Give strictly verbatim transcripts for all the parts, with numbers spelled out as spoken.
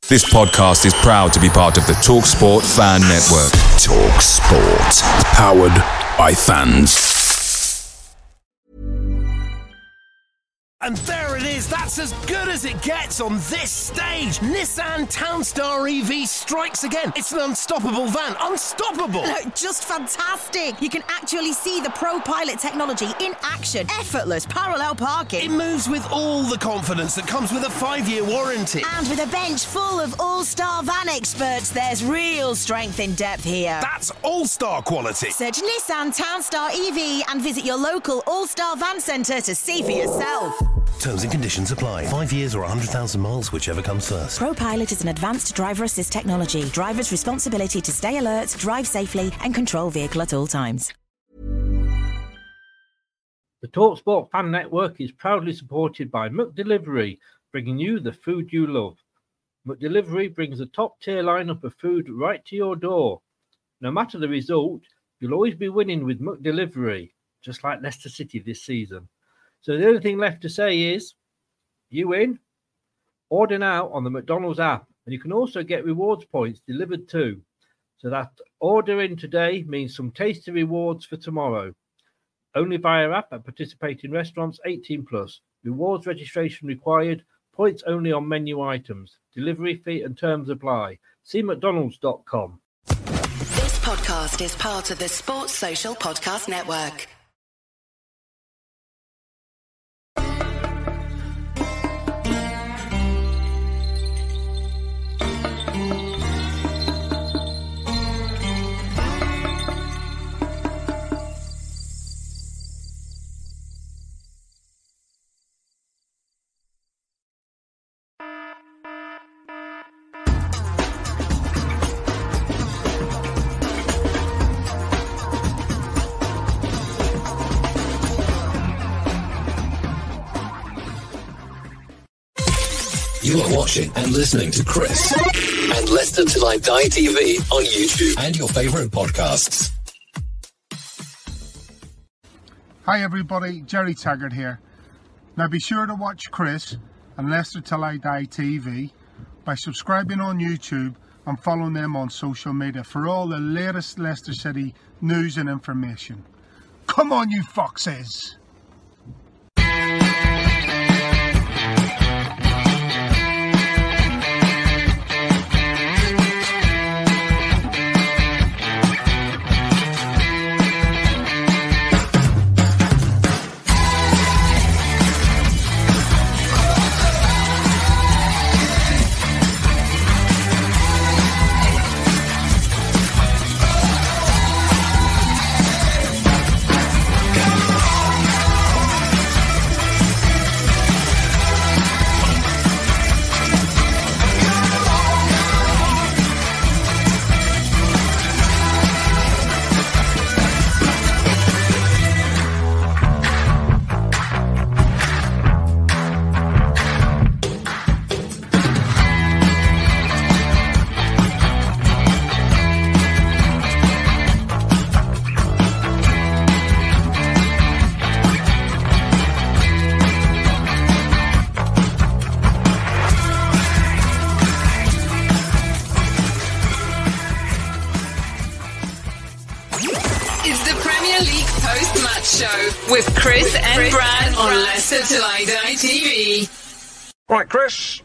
This podcast is proud to be part of the TalkSport Fan Network. TalkSport. Powered by fans. And there it is, that's as good as it gets on this stage. Nissan Townstar E V strikes again. It's an unstoppable van, unstoppable. Look, just fantastic. You can actually see the ProPilot technology in action. Effortless parallel parking. It moves with all the confidence that comes with a five-year warranty. And with a bench full of all-star van experts, there's real strength in depth here. That's all-star quality. Search Nissan Townstar E V and visit your local all-star van centre to see for yourself. Terms and conditions apply. Five years or one hundred thousand miles, whichever comes first. ProPilot is an advanced driver assist technology. Driver's responsibility to stay alert, drive safely and control vehicle at all times. The TalkSport Fan Network is proudly supported by McDelivery, bringing you the food you love. McDelivery brings a top-tier lineup of food right to your door. No matter the result, you'll always be winning with McDelivery, just like Leicester City this season. So the only thing left to say is, you win. Order now on the McDonald's app, and you can also get rewards points delivered too. So that ordering today means some tasty rewards for tomorrow. Only via app at participating restaurants, eighteen plus. Rewards registration required. Points only on menu items. Delivery fee and terms apply. See mcdonalds dot com. This podcast is part of the Sports Social Podcast Network. You are watching and listening to Chris and Leicester Till I Die T V on YouTube and your favourite podcasts. Hi everybody, Jerry Taggart here. Now be sure to watch Chris and Leicester Till I Die T V by subscribing on YouTube and following them on social media for all the latest Leicester City news and information. Come on you foxes! With Chris and Brad on Leicester Till I Die T V. Right, Chris.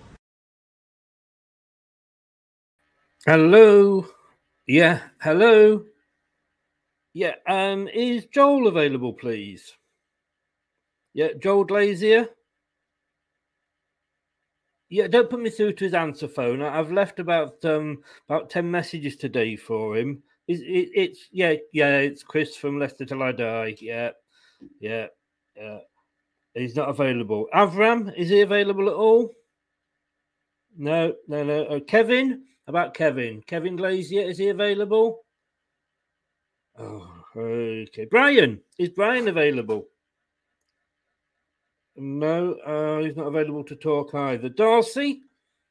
Hello. Yeah, hello. Yeah, um, is Joel available, please? Yeah, Joel Glazier. Yeah, don't put me through to his answer phone. I've left about um about ten messages today for him. It's, it, it's yeah, yeah, it's Chris from Leicester Till I Die. Yeah. Yeah, yeah, he's not available. Avram, is he available at all? No, no, no. Oh, Kevin, about Kevin. Kevin Glazier, is he available? Oh, okay. Brian, is Brian available? No, uh, he's not available to talk either. Darcy?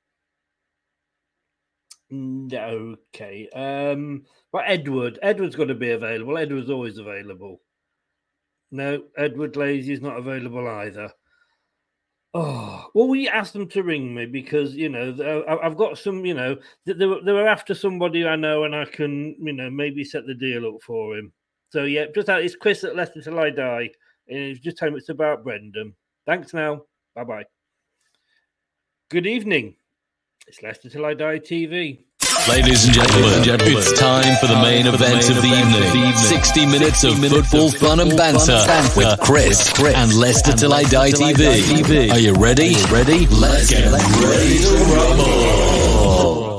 No, okay. Um, but Edward, Edward's got to be available. Edward's always available. No, Edward Lazy is not available either. Oh, Well, we asked them to ring me because, you know, I've got some, you know, they were, they were after somebody I know and I can, you know, maybe set the deal up for him. So, yeah, just that. It's Chris at Leicester Till I Die. And just tell me it's about Brendan. Thanks now. Bye-bye. Good evening. It's Leicester Till I Die T V. Ladies and gentlemen, it's time for the main event of the evening. sixty minutes of football fun and banter with Chris and Leicester Till I Die T V. Are you ready? Ready? Let's get ready to rumble.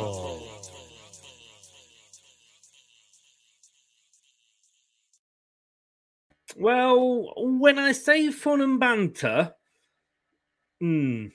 Well, when I say fun and banter, hmm,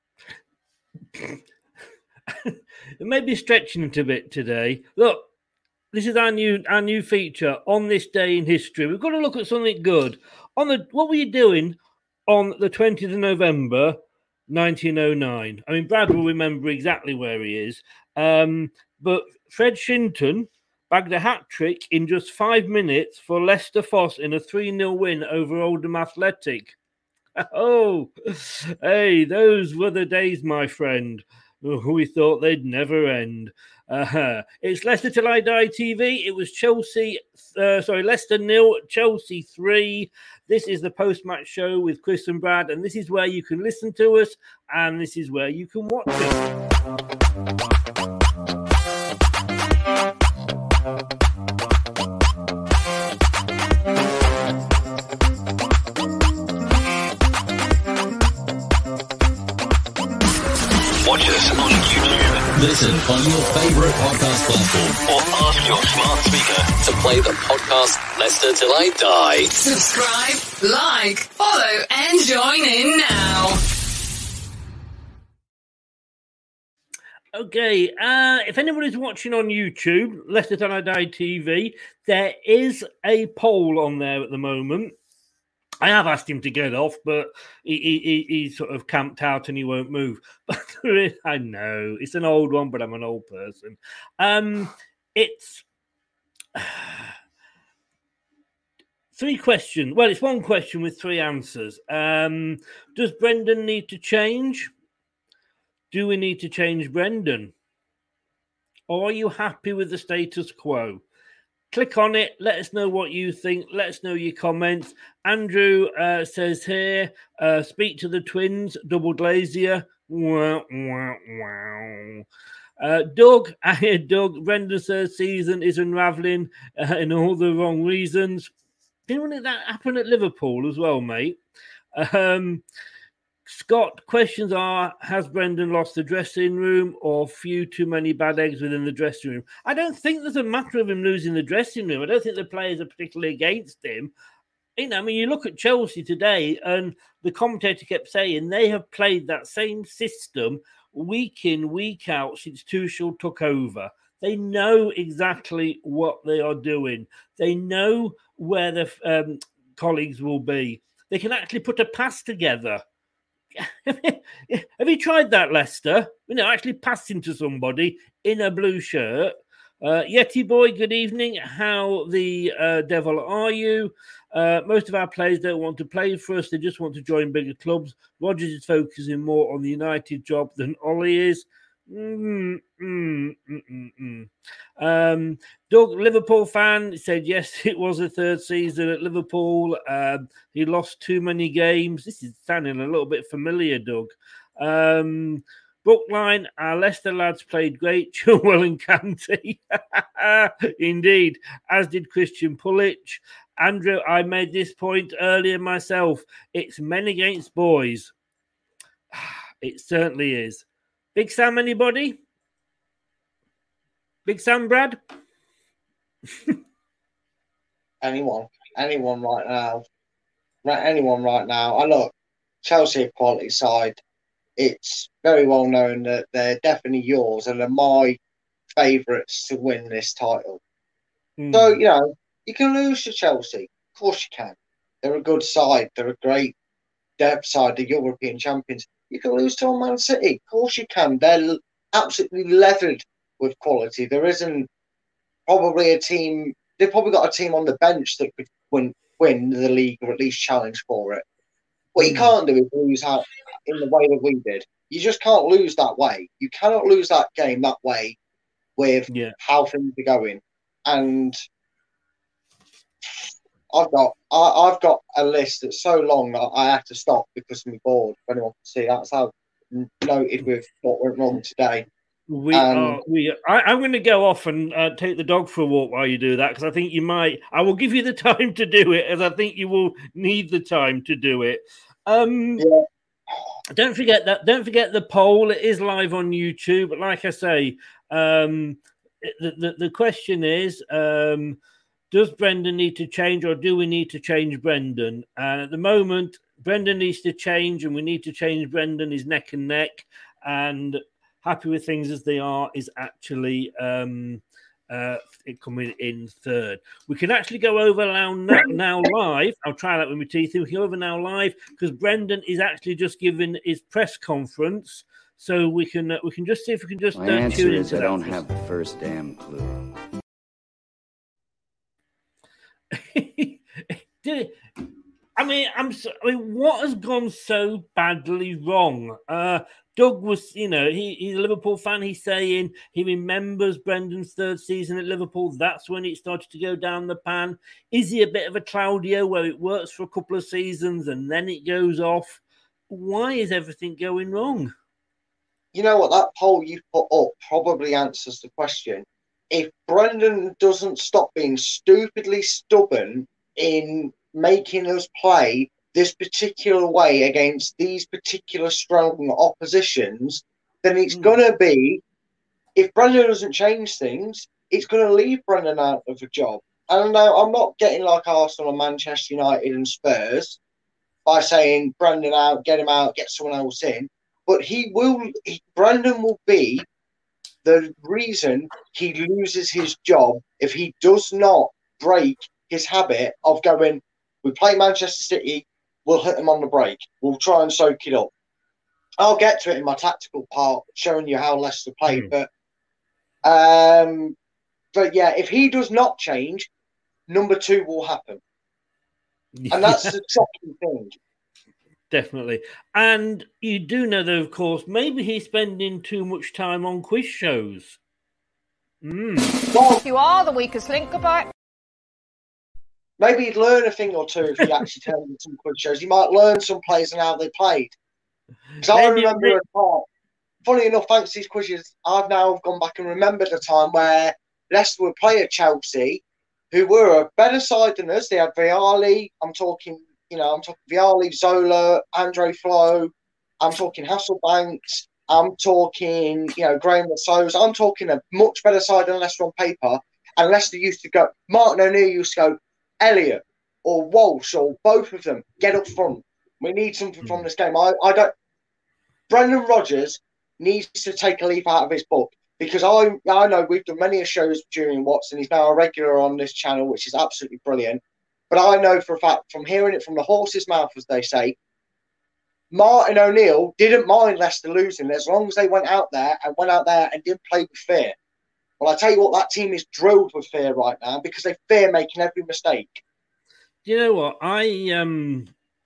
it may be stretching it a bit today. Look, this is our new our new feature on this day in history. We've got to look at something good. On the what were you doing on the twentieth of November, nineteen oh nine? I mean, Brad will remember exactly where he is. Um, but Fred Shinton bagged a hat-trick in just five minutes for Leicester Foss in a three nil win over Oldham Athletic. Oh, hey, those were the days, my friend. We thought they'd never end. Uh-huh. It's Leicester Till I Die T V. It was Chelsea, uh, sorry, Leicester nil, Chelsea three. This is the post-match show with Chris and Brad, and this is where you can listen to us, and this is where you can watch it. Watch us on YouTube. Listen on your favourite podcast platform. Or ask your smart speaker to play the podcast Leicester Till I Die. Subscribe, like, follow, and join in now. Okay, uh, if anybody's watching on YouTube, Leicester Till I Die T V, there is a poll on there at the moment. I have asked him to get off, but he, he, he sort of camped out and he won't move. But I know it's an old one, but I'm an old person. Um, it's three questions. Well, it's one question with three answers. Um, does Brendan need to change? Do we need to change Brendan? Or are you happy with the status quo? Click on it. Let us know what you think. Let us know your comments. Andrew uh, says here, uh, speak to the twins, double glazier. Wow, wow, wow. Uh, Doug, I hear Doug, Brendan's third season is unravelling uh, in all the wrong reasons. Didn't that happen at Liverpool as well, mate? Um, Scott, questions are, has Brendan lost the dressing room or few too many bad eggs within the dressing room? I don't think there's a matter of him losing the dressing room. I don't think the players are particularly against him. You know, I mean, you look at Chelsea today and the commentator kept saying they have played that same system week in, week out since Tuchel took over. They know exactly what they are doing. They know where the um, colleagues will be. They can actually put a pass together. Have you tried that, Leicester? You know, actually passing to somebody in a blue shirt. Uh, Yeti boy, good evening. How the uh, devil are you? Uh, most of our players don't want to play for us. They just want to join bigger clubs. Rodgers is focusing more on the United job than Ollie is. Mm, mm, mm, mm, mm. Um, Doug, Liverpool fan, said yes, it was a third season at Liverpool. Um, he lost too many games. This is sounding a little bit familiar, Doug. Um, Brookline, our Leicester lads played great. Chilwell and Kanté. Indeed, as did Christian Pulisic. Andrew, I made this point earlier myself. It's men against boys. It certainly is. Big Sam, anybody? Big Sam, Brad? anyone. Anyone right now. Right, anyone right now. I look, Chelsea a quality side. It's very well known that they're definitely yours and they're my favourites to win this title. Mm. So, you know, you can lose to Chelsea. Of course you can. They're a good side. They're a great depth side, the European champions. You can lose to Man City. Of course you can. They're absolutely leathered with quality. There isn't probably a team... They've probably got a team on the bench that could win, win the league or at least challenge for it. What you can't do is lose out in the way that we did. You just can't lose that way. You cannot lose that game that way with yeah. how things are going. And I've got I, I've got a list that's so long that I have to stop because I'm bored. If anyone can see, that's how noted with what went wrong today. We um, are. We. I, I'm going to go off and uh, take the dog for a walk while you do that, because I think you might. I will give you the time to do it, as I think you will need the time to do it. Um, yeah. Don't forget that. Don't forget the poll. It is live on YouTube. But like I say, um, the, the the question is: um, does Brendan need to change, or do we need to change Brendan? And at the moment, Brendan needs to change, and we need to change Brendan. Is neck and neck, and happy with things as they are is actually um, uh, it coming in third. We can actually go over now, now live. I'll try that with my teeth. We can go over now live because Brendan is actually just giving his press conference, so we can uh, we can just see if we can just. My uh, answer tune is into I that. don't have the first damn clue. Did it? I mean, I'm. So, I mean, what has gone so badly wrong? Uh, Doug was, you know, he, he's a Liverpool fan. He's saying he remembers Brendan's third season at Liverpool. That's when it started to go down the pan. Is he a bit of a Claudio where it works for a couple of seasons and then it goes off? Why is everything going wrong? You know what? That poll you put up probably answers the question. If Brendan doesn't stop being stupidly stubborn in making us play this particular way against these particular strong oppositions, then it's mm. going to be, if Brendan doesn't change things, it's going to leave Brendan out of a job. And now I'm not getting like Arsenal and Manchester United and Spurs by saying Brendan out, get him out, get someone else in. But he will, he, Brendan will be the reason he loses his job if he does not break his habit of going, we play Manchester City, we'll hit them on the break. We'll try and soak it up. I'll get to it in my tactical part, showing you how Leicester played. Mm. But, um, but yeah, if he does not change, number two will happen. And that's the shocking thing. Definitely. And you do know, though, of course, maybe he's spending too much time on quiz shows. Mm. Well, you are the weakest link about. Maybe he'd learn a thing or two if he actually turned into some quiz shows. He might learn some players and how they played. Because I remember a part, funny enough, thanks to these quizzes, I've now gone back and remembered a time where Leicester would play at Chelsea, who were a better side than us. They had Vialli, I'm talking, you know, I'm talking Vialli, Zola, Andre Flo, I'm talking Hasselbanks, I'm talking, you know, Graham Lassos. I'm talking a much better side than Leicester on paper. And Leicester used to go, Martin O'Neill used to go, Elliott or Walsh or both of them, get up front. We need something from this game. I, I don't. Brendan Rodgers needs to take a leaf out of his book, because I I know we've done many shows during Watson. He's now a regular on this channel, which is absolutely brilliant. But I know for a fact, from hearing it from the horse's mouth, as they say, Martin O'Neill didn't mind Leicester losing as long as they went out there and went out there and didn't play with fear. Well, I tell you what, that team is drilled with fear right now because they fear making every mistake. Do you know what? I um,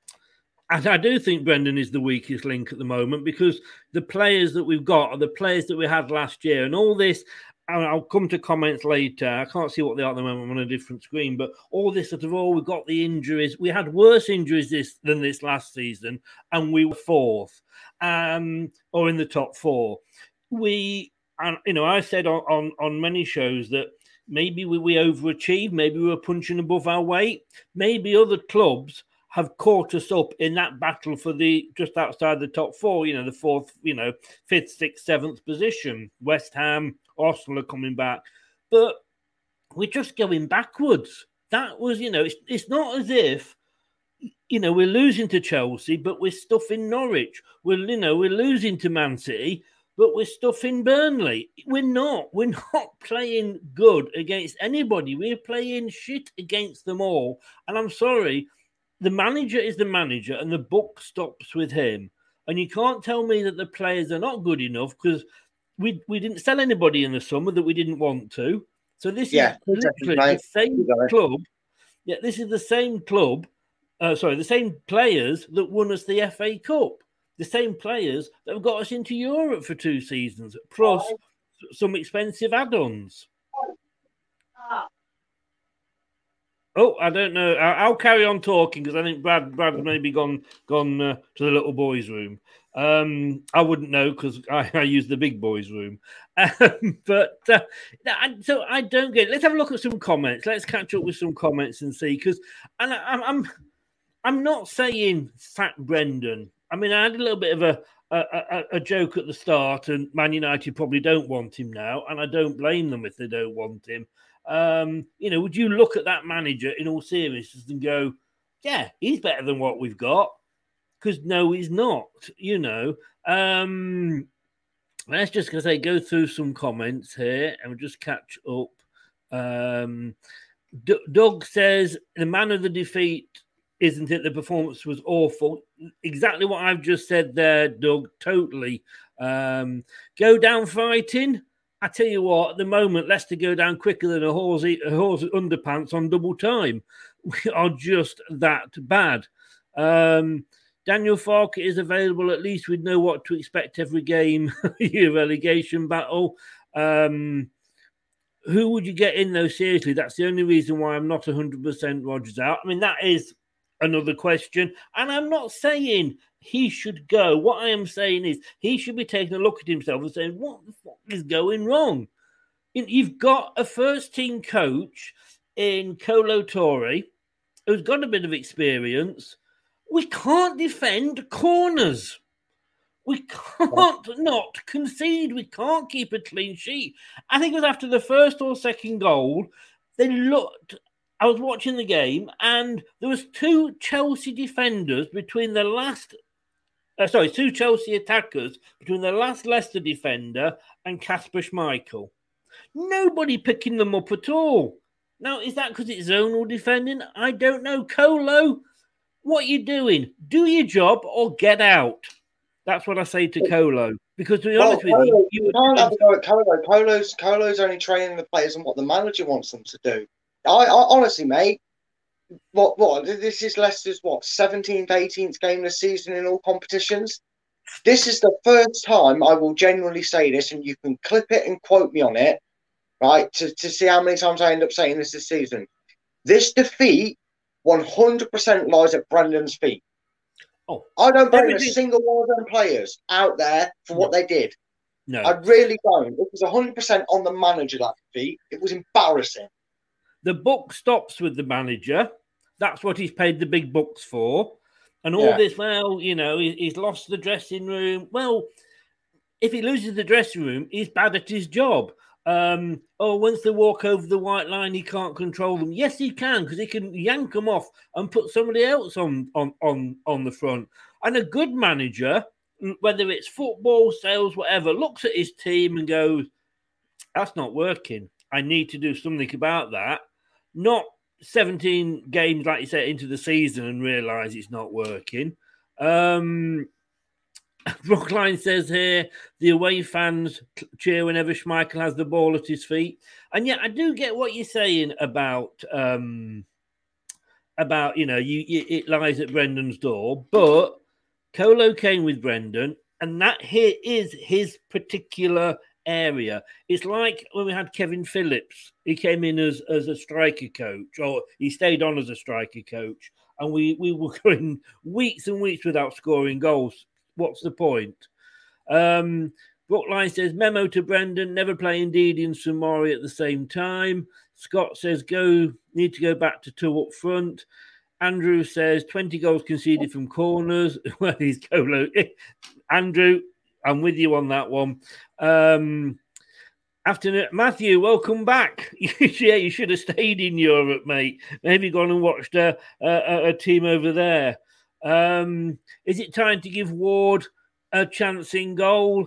I, I do think Brendan is the weakest link at the moment, because the players that we've got are the players that we had last year, and all this. And I'll come to comments later. I can't see what they are at the moment. I'm on a different screen, but all this sort of, oh, we've got the injuries. We had worse injuries this than this last season, and we were fourth, um, or in the top four. We. And, you know, I said on, on, on many shows that maybe we, we overachieved, maybe we were punching above our weight. Maybe other clubs have caught us up in that battle for the just outside the top four, you know, the fourth, you know, fifth, sixth, seventh position. West Ham, Arsenal are coming back. But we're just going backwards. That was, you know, it's, it's not as if, you know, we're losing to Chelsea, but we're stuffing Norwich. We're, you know, we're losing to Man City, but we're stuffing Burnley. We're not. We're not playing good against anybody. We're playing shit against them all. And I'm sorry, the manager is the manager, and the book stops with him. And you can't tell me that the players are not good enough, because we we didn't sell anybody in the summer that we didn't want to. So this yeah, is literally the same club. Yeah, this is the same club uh, sorry, the same players that won us the F A Cup, the same players that have got us into Europe for two seasons, plus some expensive add-ons. Oh, I don't know. I'll carry on talking because I think Brad Brad maybe gone gone uh, to the little boys' room. Um, I wouldn't know because I, I use the big boys' room. Um, but uh, so I don't get it. Let's have a look at some comments. Let's catch up with some comments and see. Because and I, I'm I'm not saying sack Brendan. I mean, I had a little bit of a a, a a joke at the start, and Man United probably don't want him now, and I don't blame them if they don't want him. Um, you know, would you look at that manager in all seriousness and go, yeah, he's better than what we've got? Because no, he's not, you know. Um, let's just gonna say, go through some comments here and we'll just catch up. Um, D- Doug says, the man of the defeat, isn't it? The performance was awful. Exactly what I've just said there, Doug, totally. Um, go down fighting. I tell you what, at the moment, Leicester go down quicker than a horse, a horse underpants on double time. We are just that bad. Um, Daniel Farke is available. At least we'd know what to expect every game. Your relegation battle. Um, who would you get in, though? Seriously, that's the only reason why I'm not one hundred percent Rodgers out. I mean, that is another question. And I'm not saying he should go. What I am saying is he should be taking a look at himself and saying, what the fuck is going wrong? You've got a first-team coach in Kolo Toure who's got a bit of experience. We can't defend corners. We can't not concede. We can't keep a clean sheet. I think it was after the first or second goal, they looked... I was watching the game, and there was two Chelsea defenders between the last... Uh, sorry, two Chelsea attackers between the last Leicester defender and Kasper Schmeichel. Nobody picking them up at all. Now, is that because it's zonal defending? I don't know. Kolo, what are you doing? Do your job or get out. That's what I say to Kolo. Because to be well, honest Kolo, with you... you you can't have a go at Kolo. Kolo's, Kolo's only training the players and what the manager wants them to do. I, I honestly, mate, what what this is Leicester's what seventeenth, eighteenth game this season in all competitions. This is the first time I will genuinely say this, and you can clip it and quote me on it, right? To to see how many times I end up saying this this season. This defeat, one hundred percent lies at Brendan's feet. Oh, I don't blame everything... a single one of them players out there for no. what they did. No, I really don't. It was one hundred percent on the manager that defeat. It was embarrassing. The buck stops with the manager. That's what he's paid the big bucks for. And all yeah. this, well, you know, he, he's lost the dressing room. Well, if he loses the dressing room, he's bad at his job. Um, oh, once they walk over the white line, he can't control them. Yes, he can, because he can yank them off and put somebody else on, on, on, on the front. And a good manager, whether it's football, sales, whatever, looks at his team and goes, that's not working. I need to do something about that. Not seventeen games, like you said, into the season and realise it's not working. Um, Brookline says here, the away fans cheer whenever Schmeichel has the ball at his feet. And yet I do get what you're saying about, um, about you know, you, you it lies at Brendan's door. But Kolo came with Brendan, and that here is his particular area. It's like when we had Kevin Phillips. He came in as, as a striker coach, or he stayed on as a striker coach, and we, we were going weeks and weeks without scoring goals. What's the point? Um, Brookline says, memo to Brendan, never play Ndidi and Samori at the same time. Scott says, go need to go back to two up front. Andrew says, twenty goals conceded from corners. Well, he's Kolo. Andrew, I'm with you on that one. Um, afternoon, Matthew, welcome back. Yeah, you should have stayed in Europe, mate. Maybe gone and watched a, a, a team over there. Um, is it time to give Ward a chance in goal?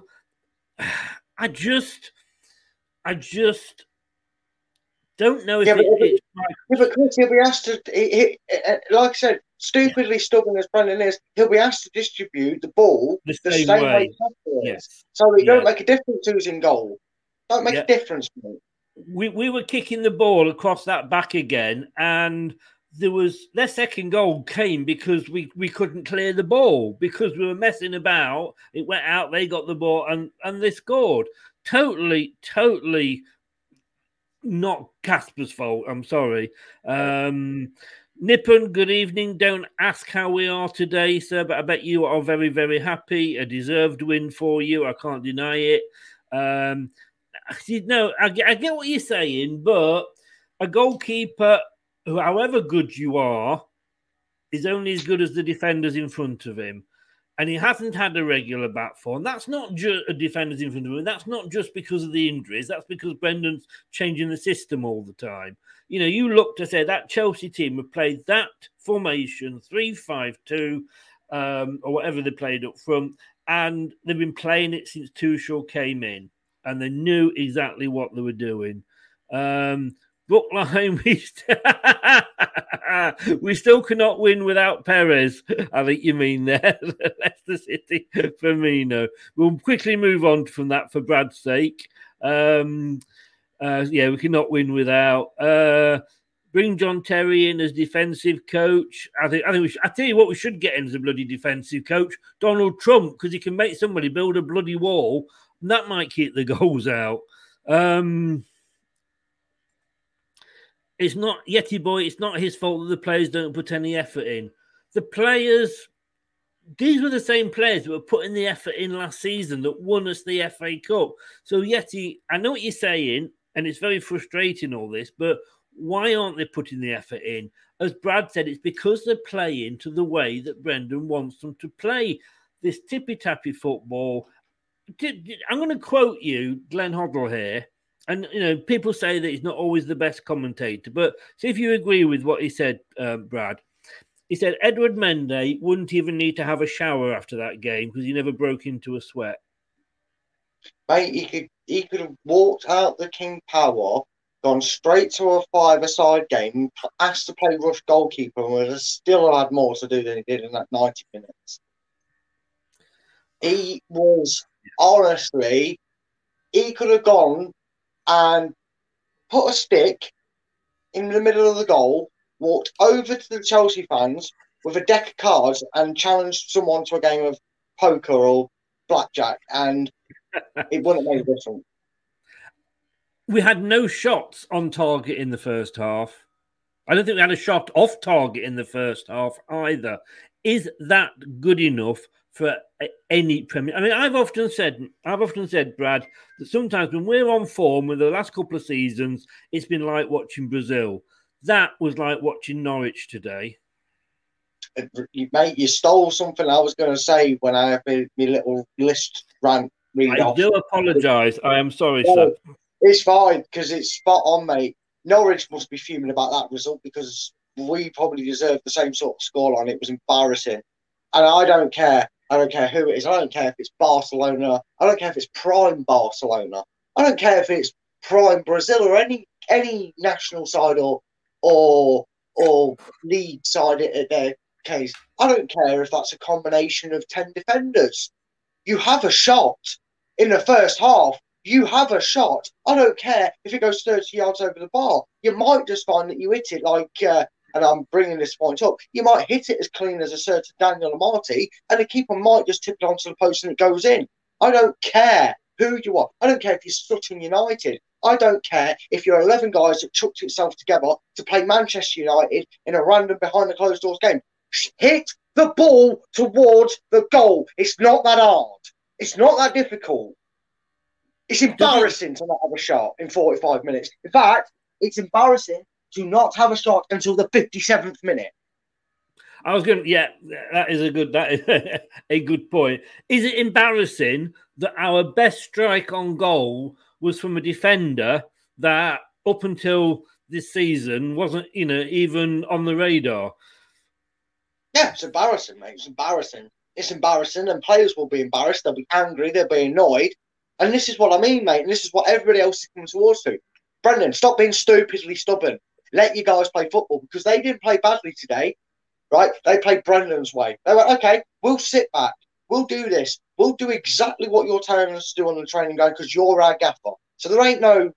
I just, I just don't know if yeah, it, but, it's right. Yeah, but Chris, he'll be asked to, he, he, like I said, stupidly stubborn as Brendan is, he'll be asked to distribute the ball the the same, same way. way he Yes. So it yeah. don't make a difference who's in goal. Don't make yeah. a difference, mate. We we were kicking the ball across that back again, and there was their second goal came because we, we couldn't clear the ball, because we were messing about. It went out, they got the ball, and, and they scored. Totally, totally not Casper's fault. I'm sorry. Um, Nippon, good evening. Don't ask how we are today, sir, but I bet you are very, very happy. A deserved win for you. I can't deny it. Um, no, I, I get what you're saying, but a goalkeeper, however good you are, is only as good as the defenders in front of him. And he hasn't had a regular back four. And that's not just a defenders in front of him. That's not just because of the injuries. That's because Brendan's changing the system all the time. You know, you look to say that Chelsea team have played that formation, three five two, um, or whatever they played up front, and they've been playing it since Tuchel came in, and they knew exactly what they were doing. Um, Brookline, we, st- we still cannot win without Perez. I think you mean there. Leicester City, Firmino. We'll quickly move on from that for Brad's sake. Um, uh, yeah, we cannot win without. Uh, bring John Terry in as defensive coach. I think. I think. We should, I tell you what, we should get in as a bloody defensive coach, Donald Trump, because he can make somebody build a bloody wall, and that might keep the goals out. Um, It's not Yeti Boy. It's not his fault that the players don't put any effort in. The players, these were the same players that were putting the effort in last season that won us the F A Cup. So Yeti, I know what you're saying, and it's very frustrating all this, but why aren't they putting the effort in? As Brad said, it's because they're playing to the way that Brendan wants them to play. This tippy-tappy football. I'm going to quote you, Glenn Hoddle here. And, you know, people say that he's not always the best commentator, but see if you agree with what he said, um, Brad. He said Edward Mendy wouldn't even need to have a shower after that game because he never broke into a sweat. Mate, he could he could have walked out the King Power, gone straight to a five-a-side game, asked to play rush goalkeeper, and would have still had more to do than he did in that ninety minutes. He was, honestly, he could have gone and put a stick in the middle of the goal, walked over to the Chelsea fans with a deck of cards and challenged someone to a game of poker or blackjack, and it wouldn't make a difference. We had no shots on target in the first half. I don't think we had a shot off target in the first half either. Is that good enough for any Premier? I mean, I've often said, I've often said, Brad, that sometimes when we're on form with the last couple of seasons, it's been like watching Brazil. That was like watching Norwich today. Mate, you stole something I was going to say when I had my, my little list rant read I off. do apologise. I am sorry, no, sir. It's fine because it's spot on, mate. Norwich must be fuming about that result because we probably deserved the same sort of scoreline. It was embarrassing. And I don't care. I don't care who it is. I don't care if it's Barcelona. I don't care if it's prime Barcelona. I don't care if it's prime Brazil or any any national side or or or league side at their case. I don't care if that's a combination of ten defenders. You have a shot in the first half. You have a shot. I don't care if it goes thirty yards over the bar. You might just find that you hit it like, uh, and I'm bringing this point up, you might hit it as clean as a certain Daniel Amati, and the keeper might just tip it onto the post and it goes in. I don't care who you are. I don't care if you're Sutton United. I don't care if you're eleven guys that chucked itself together to play Manchester United in a random behind the closed doors game. Hit the ball towards the goal. It's not that hard. It's not that difficult. It's embarrassing to not have a shot in forty-five minutes. In fact, it's embarrassing to not have a shot until the fifty-seventh minute. I was going to, yeah, that is a good, that is a good point. Is it embarrassing that our best strike on goal was from a defender that up until this season wasn't, you know, even on the radar? Yeah, it's embarrassing, mate. It's embarrassing. It's embarrassing, and players will be embarrassed. They'll be angry. They'll be annoyed. And this is what I mean, mate. And this is what everybody else is coming towards to. Brendan, stop being stupidly stubborn. Let you guys play football because they didn't play badly today, right? They played Brendan's way. They went, okay, we'll sit back. We'll do this. We'll do exactly what you're telling us to do on the training ground because you're our gaffer. So there ain't no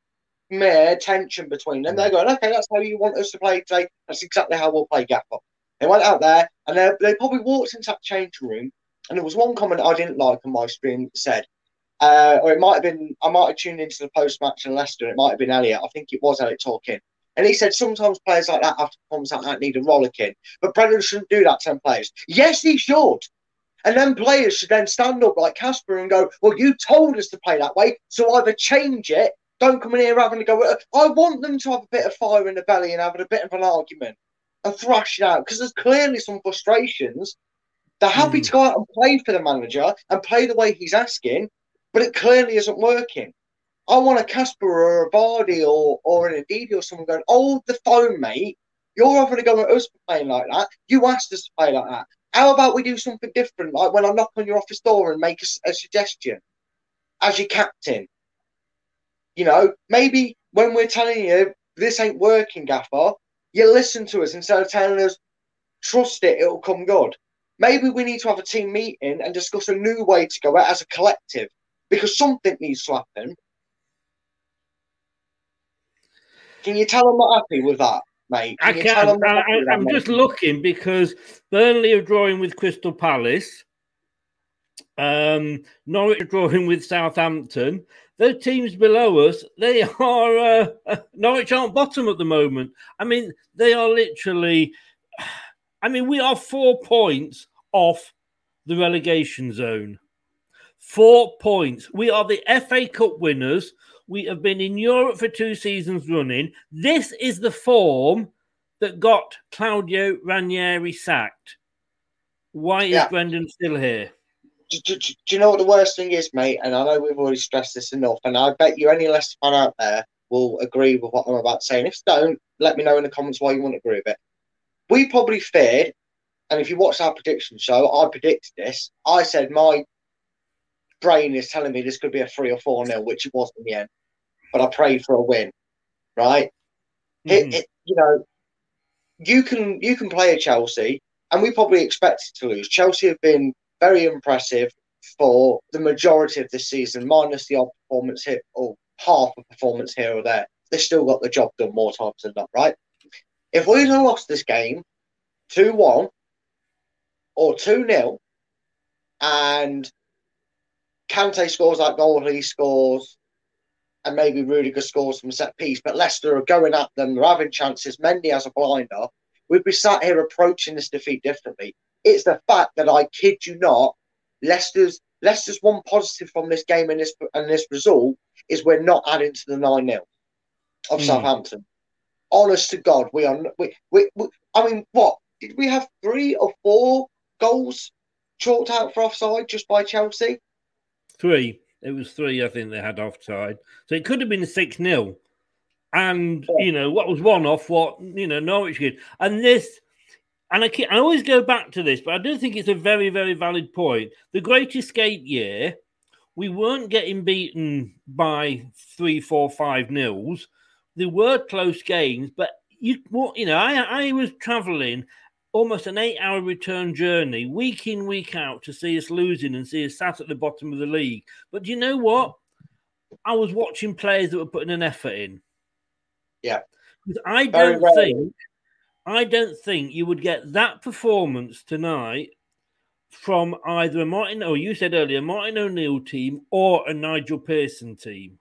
mere tension between them. They're going, okay, that's how you want us to play today. That's exactly how we'll play Gaffer. They went out there and they, they probably walked into that changing room, and there was one comment I didn't like on my stream that said, uh, or it might have been, I might have tuned into the post-match in Leicester, and it might have been Elliot. I think it was Elliot talking. And he said sometimes players like that, after performance like that, need a rollicking. But Brendan shouldn't do that to them players. Yes, he should. And then players should then stand up like Casper and go, well, you told us to play that way, so either change it, don't come in here having to go. I want them to have a bit of fire in the belly and having a bit of an argument and thrash it out, because there's clearly some frustrations. They're happy mm. to go out and play for the manager and play the way he's asking, but it clearly isn't working. I want a Casper or a Vardy or, or an Ndidi or someone going, hold the phone, mate. You're having to go at us for playing like that. You asked us to play like that. How about we do something different, like when I knock on your office door and make a, a suggestion as your captain? You know, maybe when we're telling you this ain't working, Gaffer, you listen to us instead of telling us, trust it, it'll come good. Maybe we need to have a team meeting and discuss a new way to go out as a collective, because something needs to happen. Can you tell I'm not happy with that, mate? Can I can't. I, I, I'm just looking because Burnley are drawing with Crystal Palace. Um, Norwich are drawing with Southampton. Those teams below us, they are uh, Norwich aren't bottom at the moment. I mean, they are literally. I mean, we are four points off the relegation zone. Four points. We are the F A Cup winners. We have been in Europe for two seasons running. This is the form that got Claudio Ranieri sacked. Why is yeah. Brendan still here? Do, do, do you know what the worst thing is, mate? And I know we've already stressed this enough, and I bet you any Leicester fan out there will agree with what I'm about to say. And if you don't, let me know in the comments why you want to agree with it. We probably feared, and if you watched our prediction show, I predicted this. I said my brain is telling me this could be a three or four nil, which it was in the end. But I prayed for a win, right? Mm-hmm. It, it, you know, you can you can play a Chelsea, and we probably expected to lose. Chelsea have been very impressive for the majority of this season, minus the odd performance here, or half a performance here or there. They've still got the job done more times than not, right? If we'd have lost this game two one or two nil, and Kante scores that goal, he scores, and maybe Rudiger scores from a set piece, but Leicester are going at them, they're having chances, Mendy has a blinder, we'd be sat here approaching this defeat differently. It's the fact that, I kid you not, Leicester's Leicester's one positive from this game and this and this result is we're not adding to the nine nil of mm. Southampton. Honest to God, we are. We, we, we, I mean, what? Did we have three or four goals chalked out for offside just by Chelsea? Three. It was three, I think, they had offside. So it could have been a six nil. And, yeah. you know, what was one off what, you know, Norwich did. And this, and I, I always go back to this, but I do think it's a very, very valid point. The Great Escape year, we weren't getting beaten by three, four, five nils. There were close games, but, you, you know, I, I was travelling almost an eight-hour return journey, week in, week out, to see us losing and see us sat at the bottom of the league. But do you know what? I was watching players that were putting an effort in. Yeah. Because I don't Very think, I don't think you would get that performance tonight from either a Martin, or you said earlier, Martin O'Neill team or a Nigel Pearson team.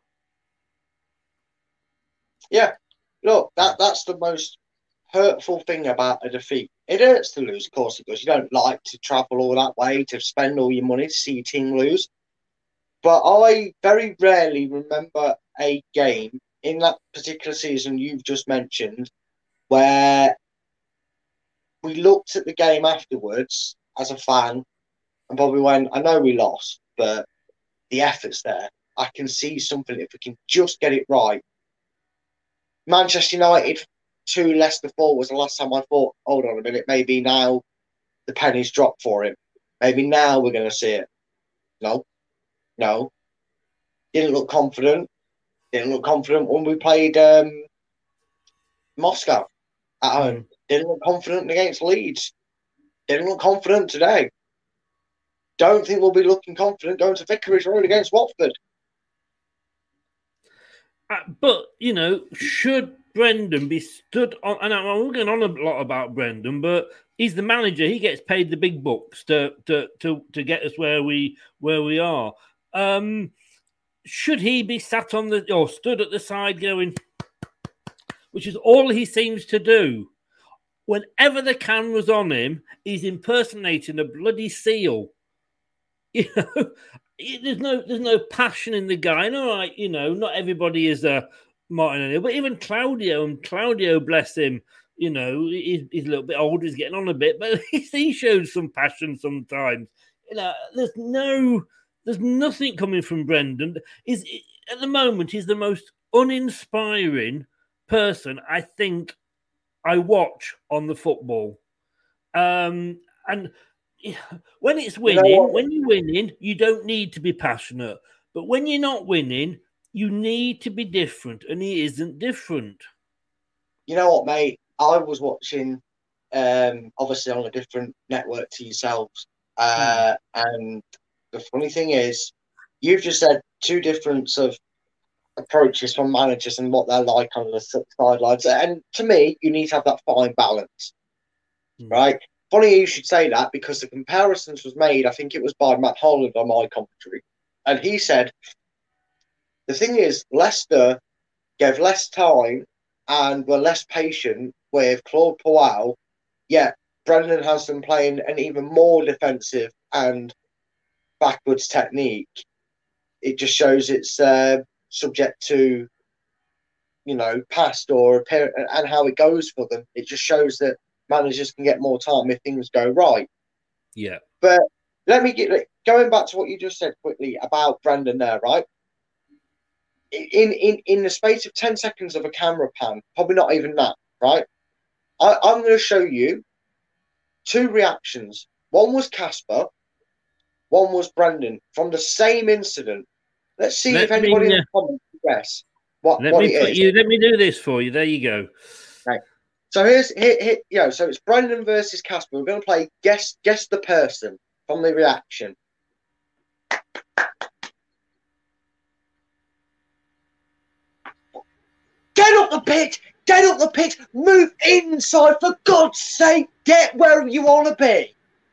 Yeah. Look, that that's the most hurtful thing about a defeat. It hurts to lose, of course it does. You don't like to travel all that way, to spend all your money to see your team lose. But I very rarely remember a game in that particular season you've just mentioned where we looked at the game afterwards as a fan and probably went, I know we lost, but the effort's there. I can see something if we can just get it right. Manchester United two, Leicester four was the last time I thought, hold on a minute, maybe now the penny's dropped for him. Maybe now we're going to see it. No, no. Didn't look confident. Didn't look confident when we played um, Moscow at home. Didn't look confident against Leeds. Didn't look confident today. Don't think we'll be looking confident going to Vicarage Road against Watford. Uh, but, you know, should Brendan be stood on? And I'm going on a lot about Brendan, but he's the manager. He gets paid the big bucks to to to, to get us where we where we are. Um, should he be sat on the or stood at the side going, which is all he seems to do? Whenever the camera's on him, he's impersonating a bloody seal. You know, there's no there's no passion in the guy. And all right, you know, not everybody is a Martin O'Neill, but even Claudio, and Claudio, bless him, you know, he's, he's a little bit older, he's getting on a bit, but he shows some passion sometimes. You know, there's no, there's nothing coming from Brendan. Is at the moment, he's the most uninspiring person I think I watch on the football. Um, and when it's winning, you know when you're winning, you don't need to be passionate. But when you're not winning, you need to be different, and he isn't different. You know what, mate? I was watching, um, obviously on a different network to yourselves, uh, hmm. and the funny thing is, you've just said two different sort of approaches from managers and what they're like on the sidelines. And to me, you need to have that fine balance, hmm. right? Funny you should say that, because the comparisons was made, I think it was by Matt Holland on my commentary, and he said, the thing is, Leicester gave less time and were less patient with Claude Puel, yet Brendan has them playing an even more defensive and backwards technique. It just shows it's uh, subject to, you know, past or appear and how it goes for them. It just shows that managers can get more time if things go right. Yeah. But let me get going back to what you just said quickly about Brendan there, right? In in in the space of ten seconds of a camera pan, probably not even that, right? I, I'm going to show you two reactions. One was Casper, one was Brendan from the same incident. Let's see let if anybody me, in the comments can guess what, let what me it put is. You, let me do this for you. There you go. Right. So here's here, here you know, so it's Brendan versus Casper. We're going to play guess guess the person from the reaction. Get up the pitch! Get up the pitch! Move inside, for God's sake! Get where you want to be!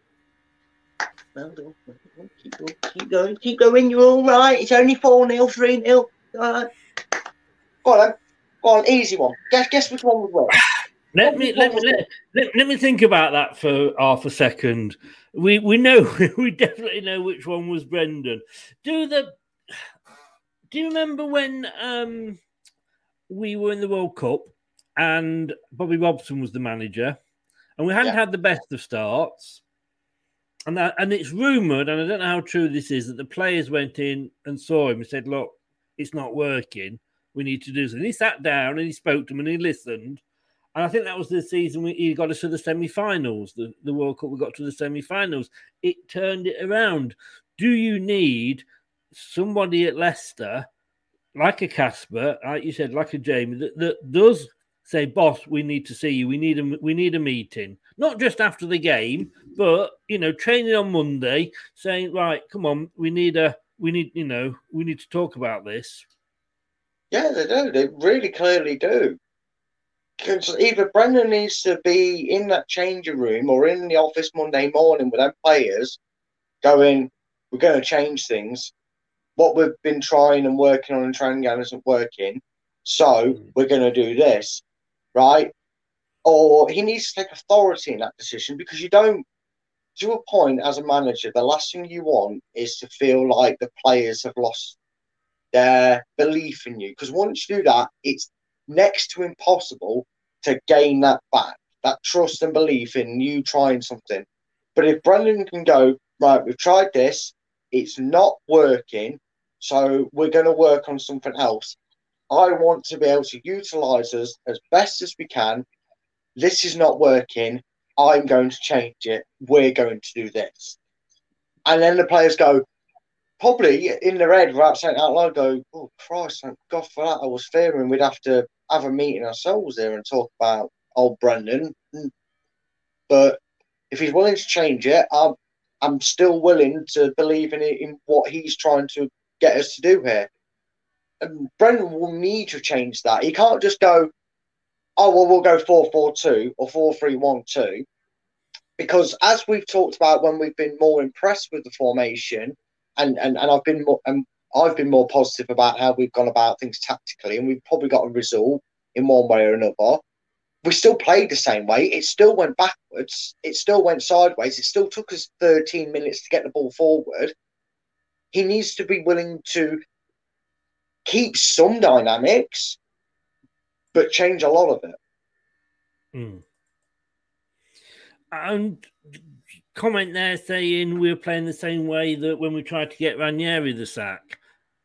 Well done. Keep going, keep going, keep going. You're all right. It's only four nil, three nil. All right. Go on, then. Go on, easy one. Guess, guess which one would win. Let me let me let, let, let me think about that for half a second. We we know we definitely know which one was Brendan. Do the do you remember when um we were in the World Cup and Bobby Robson was the manager, and we hadn't yeah. had the best of starts, and that, and it's rumoured, and I don't know how true this is, that the players went in and saw him and said, "Look, it's not working. We need to do something." He sat down and he spoke to them and he listened. And I think that was the season we, he got us to the semi-finals, the, the World Cup, we got to the semi-finals. It turned it around. Do you need somebody at Leicester, like a Casper, like you said, like a Jamie, that, that does say, "Boss, we need to see you. We need a, we need a meeting." Not just after the game, but, you know, training on Monday, saying, "Right, come on, we need a, we need, you know, we need to talk about this." Yeah, they do. They really clearly do. Because either Brendan needs to be in that changing room or in the office Monday morning with them players going, "We're going to change things. What we've been trying and working on and training on isn't working. So we're going to do this," right? Or he needs to take authority in that decision, because you don't, to a point as a manager, the last thing you want is to feel like the players have lost their belief in you. Because once you do that, it's next to impossible to gain that back, that trust and belief in you trying something. But if Brendan can go, "Right, we've tried this, it's not working, so we're going to work on something else. I want to be able to utilise us as best as we can. This is not working. I'm going to change it. We're going to do this." And then the players go, probably in their head, without saying it out loud, go, "Oh, Christ, thank God for that. I was fearing we'd have to have a meeting ourselves here and talk about old Brendan." But if he's willing to change it, I'm, I'm still willing to believe in it, in what he's trying to get us to do here. and Brendan will need to change that. He can't just go, oh, well, we'll go four four two or four three one two. Because as we've talked about when we've been more impressed with the formation, and, and, and I've been more, and I've been more positive about how we've gone about things tactically, and we've probably got a result in one way or another, we still played the same way. It still went backwards. It still went sideways. It still took us thirteen minutes to get the ball forward. He needs to be willing to keep some dynamics, but change a lot of it. Mm. And comment there saying we were playing the same way that when we tried to get Ranieri the sack.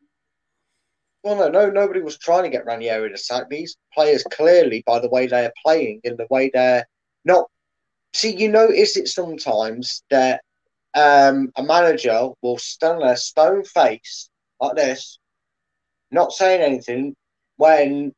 Well, no, no, nobody was trying to get Ranieri the sack. These players clearly, by the way they're playing and the way they're not. See, you notice it sometimes that um, a manager will stand there stone face like this, not saying anything, when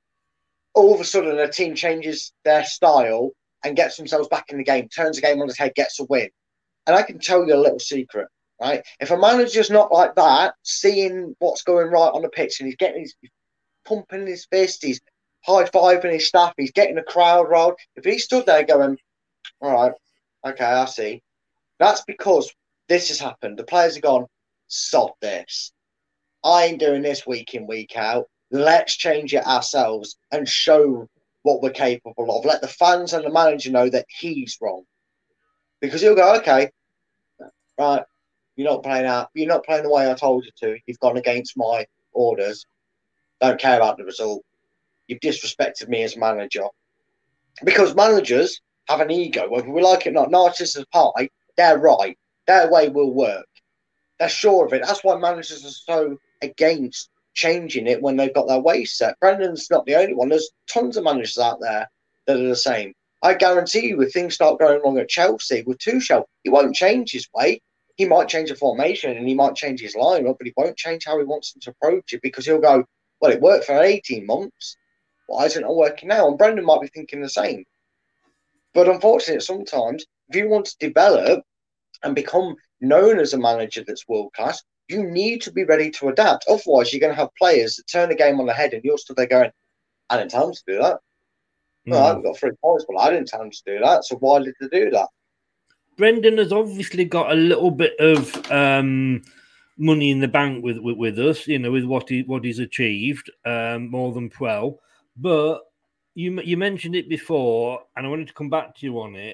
all of a sudden a team changes their style and gets themselves back in the game, turns the game on its head, gets a win. And I can tell you a little secret, right? If a manager's not like that, seeing what's going right on the pitch and he's getting his he's pumping his fist, he's high-fiving his staff, he's getting the crowd rolled. If he stood there going, all right, okay, I see. That's because this has happened. The players have gone, sod this. I ain't doing this week in, week out. Let's change it ourselves and show what we're capable of. Let the fans and the manager know that he's wrong. Because he'll go, okay, right, you're not playing out. You're not playing the way I told you to. You've gone against my orders. Don't care about the result. You've disrespected me as manager. Because managers have an ego, whether we like it or not. Narcissus as pie, they're right. Their way will work. They're sure of it. That's why managers are so against changing it when they've got their ways set. Brendan's not the only one. There's tons of managers out there that are the same. I guarantee you, if things start going wrong at Chelsea with Tuchel, he won't change his way. He might change the formation and he might change his lineup, but he won't change how he wants them to approach it, because he'll go, well, it worked for eighteen months. Why isn't it working now? And Brendan might be thinking the same. But unfortunately, sometimes, if you want to develop and become known as a manager that's world-class, you need to be ready to adapt. Otherwise, you're going to have players that turn the game on the head and you're still there going, I didn't tell them to do that. Mm. Well, I haven't got three points, but I didn't tell them to do that. So why did they do that? Brendan has obviously got a little bit of um, money in the bank with, with, with us, you know, with what he what he's achieved, um, more than Puel. But you you mentioned it before, and I wanted to come back to you on it.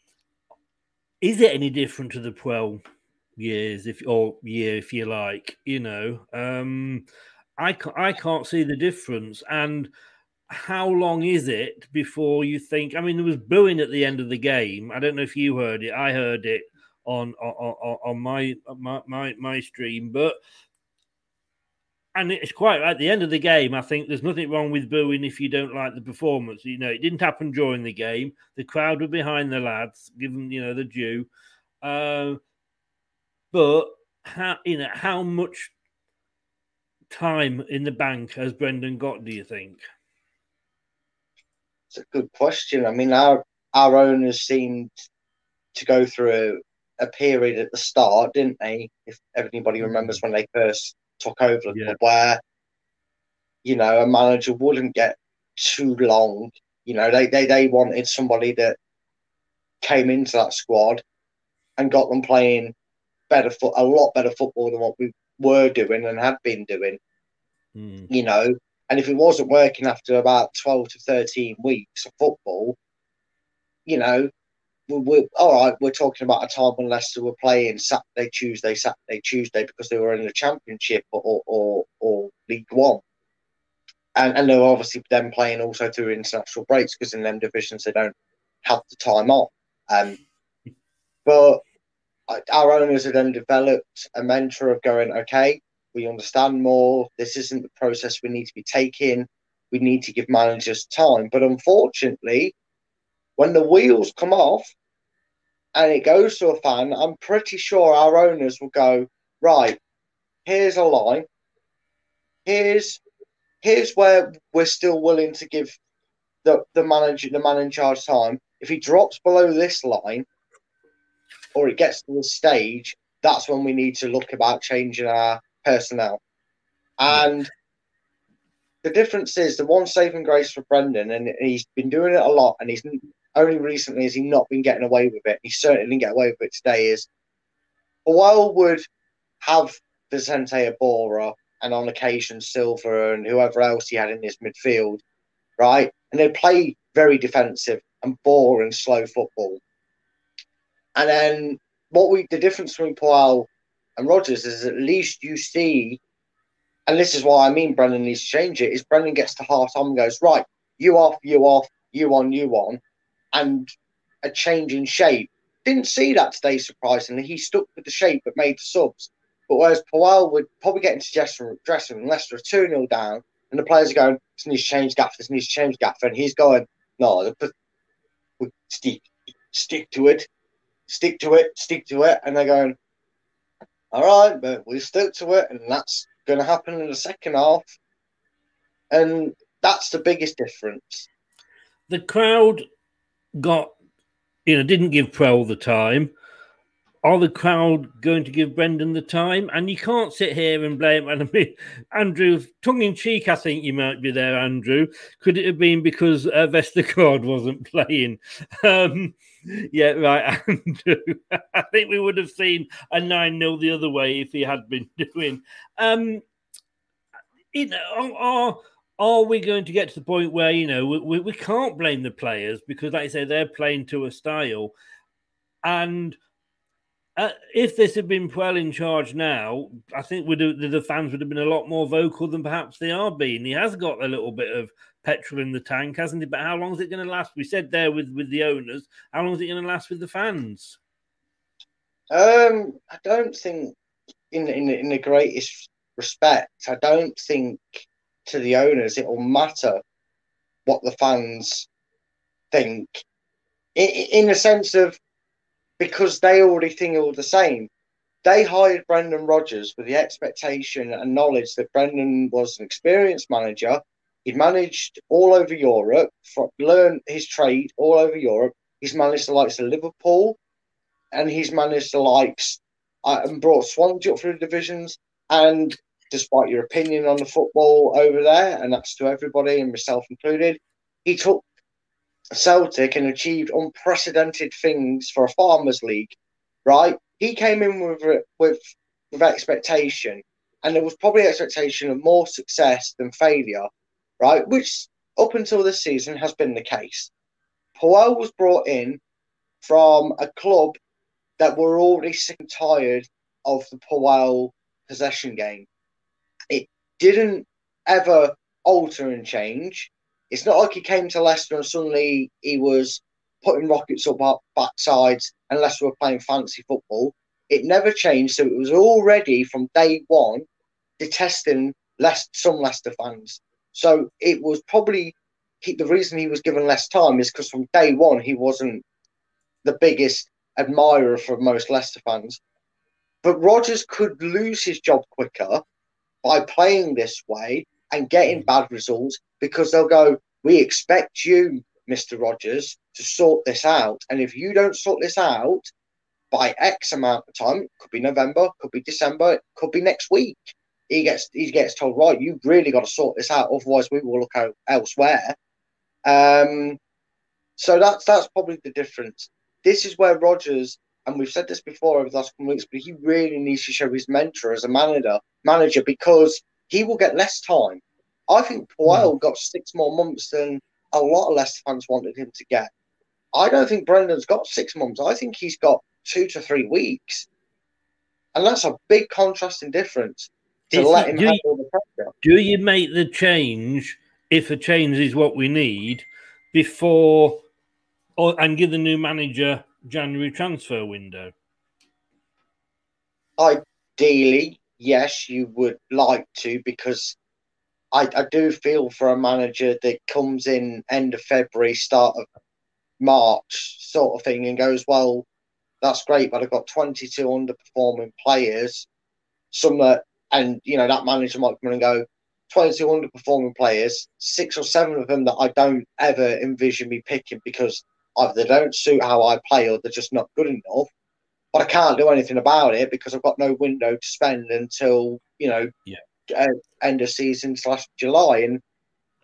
Is it any different to the Puel years, if or year, if you like? You know, um, I can't, I can't see the difference. And how long is it before you think? I mean, there was booing at the end of the game. I don't know if you heard it. I heard it on on, on my, my my my stream, but. And it's quite at the end of the game, I think there's nothing wrong with booing if you don't like the performance. You know, it didn't happen during the game. The crowd were behind the lads, give them, you know, the due. Uh, but how, you know, how much time in the bank has Brendan got, do you think? It's a good question. I mean, our our owners seemed to go through a, a period at the start, didn't they? If anybody remembers when they first took over the yeah. club, where, you know, a manager wouldn't get too long. You know, they, they, they wanted somebody that came into that squad and got them playing better foot, a lot better football than what we were doing and had been doing. Mm. You know, and if it wasn't working after about twelve to thirteen weeks of football, you know, We're, we're, all right, we're talking about a time when Leicester were playing Saturday, Tuesday, Saturday, Tuesday because they were in the Championship or or, or League One. And, and they were obviously then playing also through international breaks because in them divisions they don't have the time off. Um, but our owners have then developed a mentor of going, okay, we understand more. This isn't the process we need to be taking. We need to give managers time. But unfortunately, when the wheels come off and it goes to a fan, I'm pretty sure our owners will go, right, here's a line. Here's here's where we're still willing to give the, the manager, the man in charge time. If he drops below this line or it gets to this stage, that's when we need to look about changing our personnel. And the difference is the one saving grace for Brendan, and he's been doing it a lot, and he's only recently has he not been getting away with it. He certainly didn't get away with it today. Is Powell would have Vicente Iborra and on occasion Silva and whoever else he had in his midfield, right? And they play very defensive and boring, slow football. And then what we the difference between Powell and Rodgers is at least you see, and this is why I mean Brendan needs to change it, is Brendan gets to half time and goes, right, you off, you off, you on, you on, and a change in shape. Didn't see that today, surprisingly. He stuck with the shape but made the subs. But whereas Powell would probably get into the dressing room, Leicester are two nil down, and the players are going, this needs to change Gaffer, this needs to change Gaffer, and he's going, no, stick, stick to it, stick to it, stick to it, and they're going, all right, but we stick to it, and that's going to happen in the second half, and that's the biggest difference. The crowd got, you know, didn't give Prell the time. Are the crowd going to give Brendan the time? And you can't sit here and blame Andrew. Tongue in cheek, I think you might be there, Andrew. Could it have been because uh, Vestergaard wasn't playing? Um, yeah, right, Andrew. I think we would have seen a nine nil the other way if he had been doing. Um, you know, are, are we going to get to the point where, you know, we, we can't blame the players because, like I say, they're playing to a style. And Uh, if this had been Puel in charge now, I think would have, the fans would have been a lot more vocal than perhaps they are being. He has got a little bit of petrol in the tank, hasn't he? But how long is it going to last? We said there with, with the owners, how long is it going to last with the fans? Um, I don't think, in, in, in the greatest respect, I don't think to the owners it will matter what the fans think. In, in the sense of, because they already think all the same. They hired Brendan Rodgers with the expectation and knowledge that Brendan was an experienced manager. He'd managed all over Europe, learned his trade all over Europe. He's managed the likes of Liverpool, and he's managed the likes uh, and brought Swansea up through the divisions. And despite your opinion on the football over there, and that's to everybody, and myself included, he took Celtic and achieved unprecedented things for a Farmers League, right? He came in with with with expectation, and there was probably expectation of more success than failure, right? Which up until this season has been the case. Puel was brought in from a club that were already sick and tired of the Puel possession game. It didn't ever alter and change. It's not like he came to Leicester and suddenly he was putting rockets up our backsides and Leicester were playing fancy football. It never changed. So it was already from day one detesting Leicester, some Leicester fans. So it was probably he, the reason he was given less time is because from day one he wasn't the biggest admirer for most Leicester fans. But Rodgers could lose his job quicker by playing this way and getting bad results, because they'll go, we expect you, Mister Rodgers, to sort this out. And if you don't sort this out by X amount of time, it could be November, could be December, it could be next week, he gets he gets told, right, you've really got to sort this out, otherwise we will look out elsewhere. Um, so that's that's probably the difference. This is where Rodgers, and we've said this before over the last couple of weeks, but he really needs to show his mentor as a manager, manager because he will get less time. I think Puel got six more months than a lot of Leicester fans wanted him to get. I don't think Brendan's got six months. I think he's got two to three weeks. And that's a big contrasting difference to It's, let him do have you, all the pressure. Do you make the change, if a change is what we need, before or and give the new manager January transfer window? Ideally, yes, you would like to, because I, I do feel for a manager that comes in end of February, start of March sort of thing and goes, well, that's great, but I've got twenty-two underperforming players. Some that, and you know, that manager might come in and go, twenty-two underperforming players, six or seven of them that I don't ever envision me picking because either they don't suit how I play or they're just not good enough. But I can't do anything about it because I've got no window to spend until, you know, yeah. uh, end of season slash July. And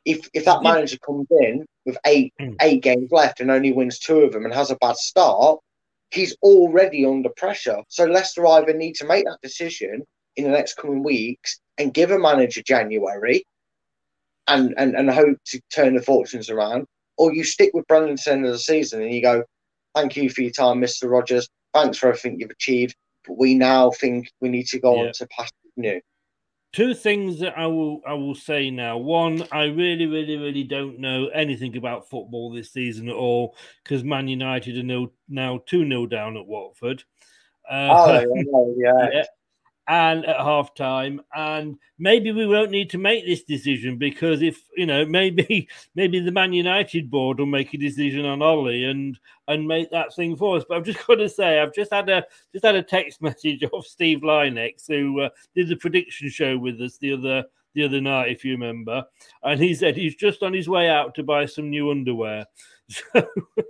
if if that manager comes in with eight eight games left and only wins two of them and has a bad start, he's already under pressure. So Leicester either need to make that decision in the next coming weeks and give a manager January and, and, and hope to turn the fortunes around, or you stick with Brendan to the end of the season and you go, thank you for your time, Mister Rodgers. Thanks for everything you've achieved. But we now think we need to go yeah. on to past new. Two things that I will I will say now. One, I really, really, really don't know anything about football this season at all because Man United are nil, now two nil down at Watford. Uh, oh, yeah. yeah. And at half time, and maybe we won't need to make this decision because if you know, maybe maybe the Man United board will make a decision on Ollie and and make that thing for us. But I've just got to say, I've just had a just had a text message of Steve Lynex, who uh, did the prediction show with us the other the other night, if you remember, and he said he's just on his way out to buy some new underwear. So.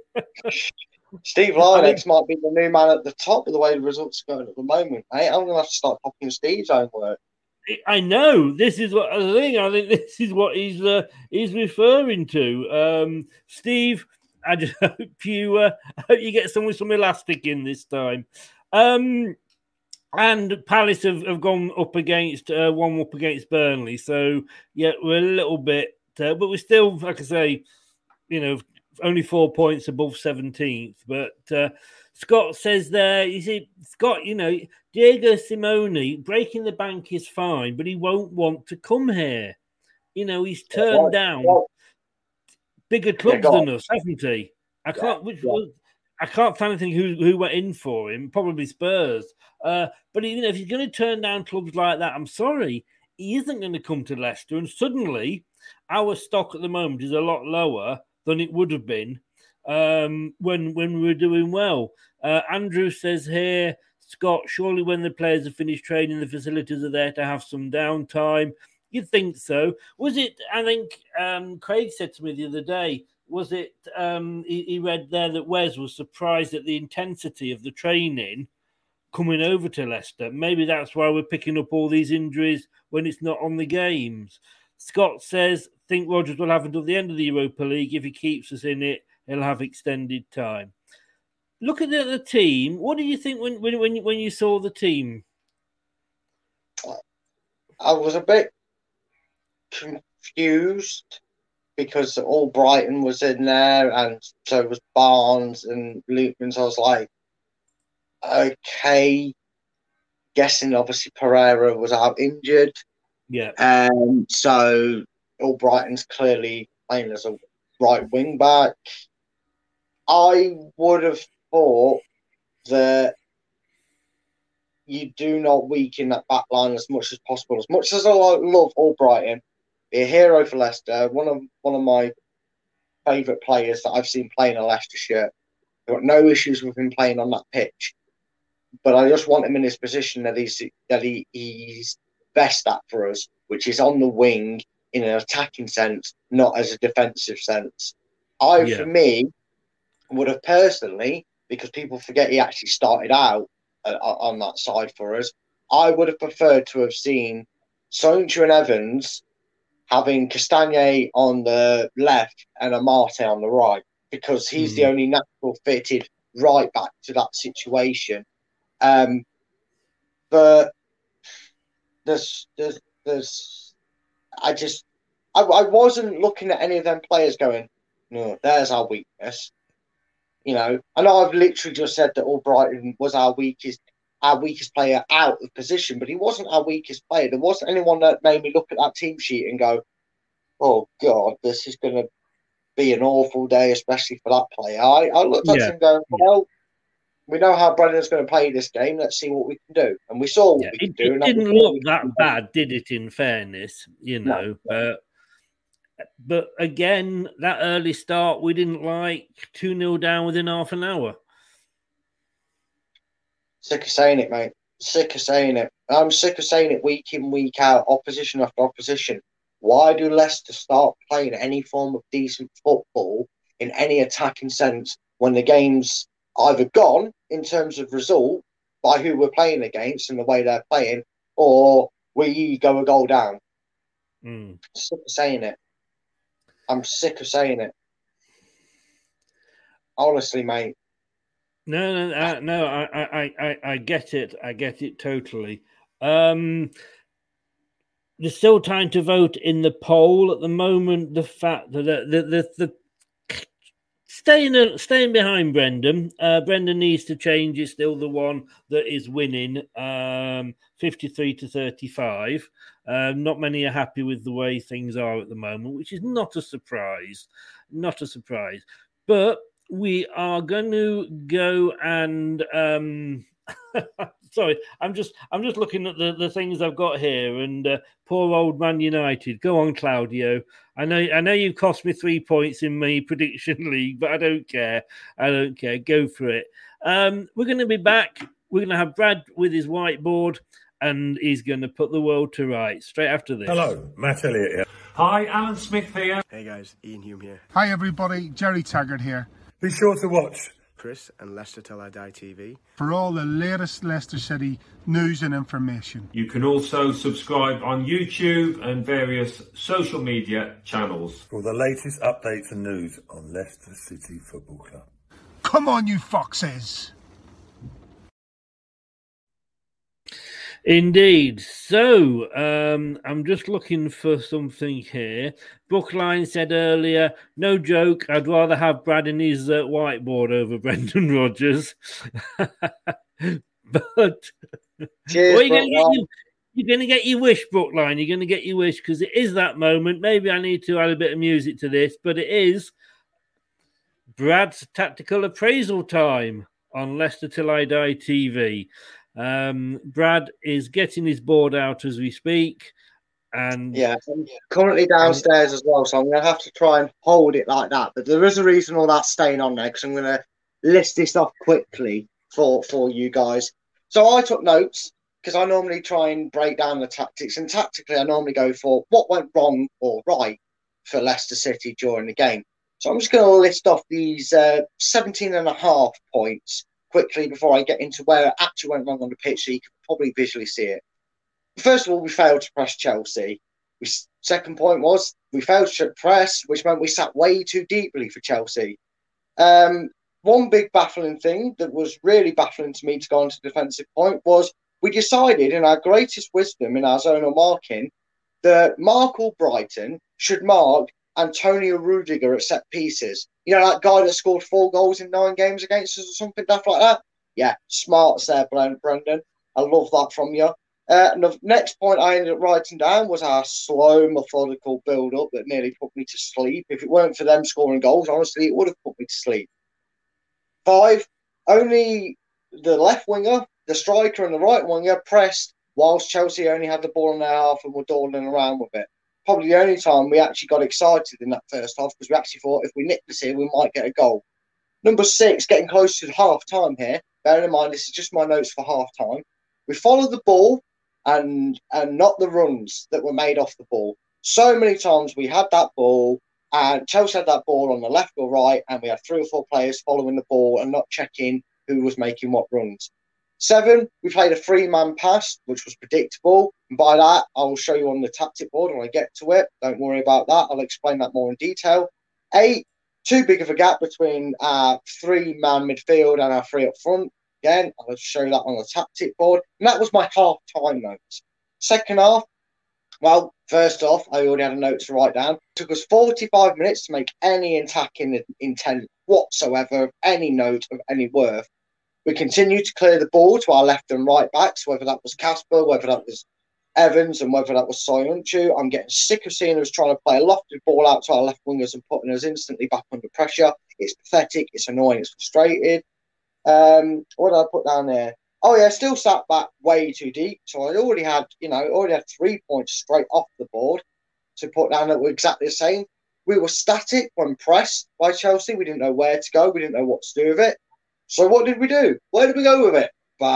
Steve Lynex might be the new man at the top of the way the results are going at the moment, mate. I'm going to have to start copying Steve's own work. I know. This is what I think. I think this is what he's uh, he's referring to. Um, Steve, I just hope you uh, hope you get some with some elastic in this time. Um, and Palace have, have gone up against uh, one up against Burnley. So yeah, we're a little bit, uh, but we're still, like I say, you know. Only four points above seventeenth. But uh, Scott says there, you see, Scott, you know, Diego Simeone, breaking the bank is fine, but he won't want to come here. You know, he's turned well, down well, bigger clubs yeah, than us, hasn't he? I can't, yeah, which yeah. was, I can't find anything who, who went in for him, probably Spurs. Uh, but, you know, if he's going to turn down clubs like that, I'm sorry, he isn't going to come to Leicester. And suddenly, our stock at the moment is a lot lower than it would have been um, when when we were doing well. Uh, Andrew says here, Scott, surely when the players have finished training, the facilities are there to have some downtime. You'd think so. Was it, I think um, Craig said to me the other day, was it, um, he, he read there that Wes was surprised at the intensity of the training coming over to Leicester. Maybe that's why we're picking up all these injuries when it's not on the games. Scott says, think Rodgers will have until the end of the Europa League. If he keeps us in it, he'll have extended time. Look at the, the team. What did you think when when when you, when you saw the team? I was a bit confused because all Brighton was in there, and so was Barnes and Luton. So I was like, okay, guessing obviously Pereira was out injured. Yeah. Um. So Albrighton's clearly playing as a right wing back. I would have thought that you do not weaken that back line as much as possible. As much as I love Albrighton, be a hero for Leicester, one of one of my favourite players that I've seen playing a Leicester shirt. I've got no issues with him playing on that pitch, but I just want him in his position that he's that he, he's best at for us, which is on the wing in an attacking sense, not as a defensive sense. I, yeah. for me, would have personally, because people forget he actually started out uh, on that side for us, I would have preferred to have seen Soyuncu and Evans having Castagne on the left and Amate on the right, because he's mm. the only natural fitted right back to that situation. Um, but there's, there's, there's, I just, I, I wasn't looking at any of them players going, no, there's our weakness. You know, I know I've literally just said that Albrighton was our weakest, our weakest player out of position, but he wasn't our weakest player. There wasn't anyone that made me look at that team sheet and go, "Oh God, this is going to be an awful day, especially for that player." I, I looked at yeah. him going, "Well, we know how Brendan's going to play this game. Let's see what we can do." And we saw what yeah, we could it, do. It didn't look that bad, did it? In fairness, you know. No. Uh, But again, that early start we didn't like. two nil down within half an hour. Sick of saying it, mate. Sick of saying it. I'm sick of saying it week in, week out, opposition after opposition. Why do Leicester start playing any form of decent football in any attacking sense when the game's either gone in terms of result by who we're playing against and the way they're playing, or we go a goal down? Mm. Sick of saying it. I'm sick of saying it. Honestly, mate. No, no, uh, no. I, I, I, I get it. I get it totally. Um, there's still time to vote in the poll at the moment. The fact that the the the, the staying staying behind Brendan. Uh, Brendan needs to change. It's still the one that is winning. Um, fifty-three to thirty-five. Um, not many are happy with the way things are at the moment, which is not a surprise. Not a surprise, but. We are going to go and um, sorry, I'm just I'm just looking at the, the things I've got here, and uh, poor old Man United. Go on, Claudio. I know I know you cost me three points in my prediction league, but I don't care. I don't care. Go for it. Um, we're going to be back. We're going to have Brad with his whiteboard, and he's going to put the world to rights straight after this. Hello, Matt Elliott here. Hi, Alan Smith here. Hey guys, Ian Hume here. Hi everybody, Jerry Taggart here. Be sure to watch Chris and Leicester Till I Die T V for all the latest Leicester City news and information. You can also subscribe on YouTube and various social media channels for the latest updates and news on Leicester City Football Club. Come on, you foxes! Indeed. So, um, I'm just looking for something here. Brookline said earlier, no joke, I'd rather have Brad in his uh, whiteboard over Brendan Rodgers. But Cheers, well, you're going to you're going to get your wish, Brookline. You're going to get your wish, because it is that moment. Maybe I need to add a bit of music to this, but it is Brad's tactical appraisal time on Leicester Till I Die T V. Um, Brad is getting his board out as we speak, and yeah, I'm currently downstairs as well, so I'm going to have to try and hold it like that. But there is a reason all that's staying on there, because I'm going to list this off quickly for for you guys. So I took notes because I normally try and break down the tactics, and tactically I normally go for what went wrong or right for Leicester City during the game. So I'm just going to list off these uh, seventeen and a half points quickly before I get into where it actually went wrong on the pitch, so you can probably visually see it. First of all, we failed to press Chelsea. We, second point was we failed to press, which meant we sat way too deeply for Chelsea. Um, one big baffling thing that was really baffling to me to go on to the defensive point was we decided in our greatest wisdom in our zonal marking that Mark Albrighton should mark Antonio Rudiger at set pieces. You know, that guy that scored four goals in nine games against us or something daft like that? Yeah, smarts there, Brendan. I love that from you. Uh, and the next point I ended up writing down was our slow, methodical build-up that nearly put me to sleep. If it weren't for them scoring goals, honestly, it would have put me to sleep. Five, only the left winger, the striker and the right winger pressed whilst Chelsea only had the ball in their half and were dawdling around with it. Probably the only time we actually got excited in that first half, because we actually thought if we nicked this here, we might get a goal. Number six, getting close to half time here. Bearing in mind, this is just my notes for half time. We followed the ball and and not the runs that were made off the ball. So many times we had that ball and Chelsea had that ball on the left or right, and we had three or four players following the ball and not checking who was making what runs. Seven, we played a three-man pass, which was predictable. And by that, I will show you on the tactic board when I get to it. Don't worry about that. I'll explain that more in detail. Eight, too big of a gap between our three-man midfield and our three up front. Again, I'll show that on the tactic board. And that was my half-time notes. Second half, well, first off, I already had a note to write down. It took us forty-five minutes to make any attacking intent whatsoever, any note of any worth. We continued to clear the ball to our left and right backs, whether that was Casper, whether that was Evans, and whether that was Soyuncu. I'm getting sick of seeing us trying to play a lofted ball out to our left wingers and putting us instantly back under pressure. It's pathetic, it's annoying, it's frustrated. Um, what did I put down there? Oh, yeah, still sat back way too deep. So I already had, you know, already had three points straight off the board to put down that were exactly the same. We were static when pressed by Chelsea. We didn't know where to go. We didn't know what to do with it. So what did we do? Where did we go with it?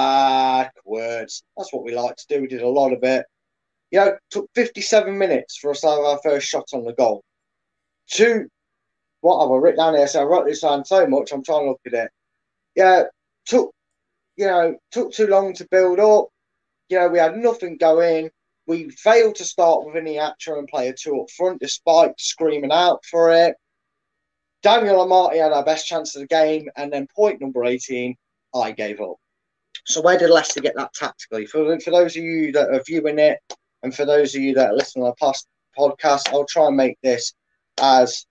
Backwards. That's what we like to do. We did a lot of it. You know, it took fifty-seven minutes for us to have our first shot on the goal. Two, what have I written down here? So I wrote this down so much, I'm trying to look at it. Yeah, took, you know, took too long to build up. You know, we had nothing going. we failed to start with Iheanacho and play a two up front despite screaming out for it. Daniel Amartey had our best chance of the game, and then point number eighteen, I gave up. So where did Leicester get that tactically? For, for those of you that are viewing it, and for those of you that are listening to the past podcast, I'll try and make this as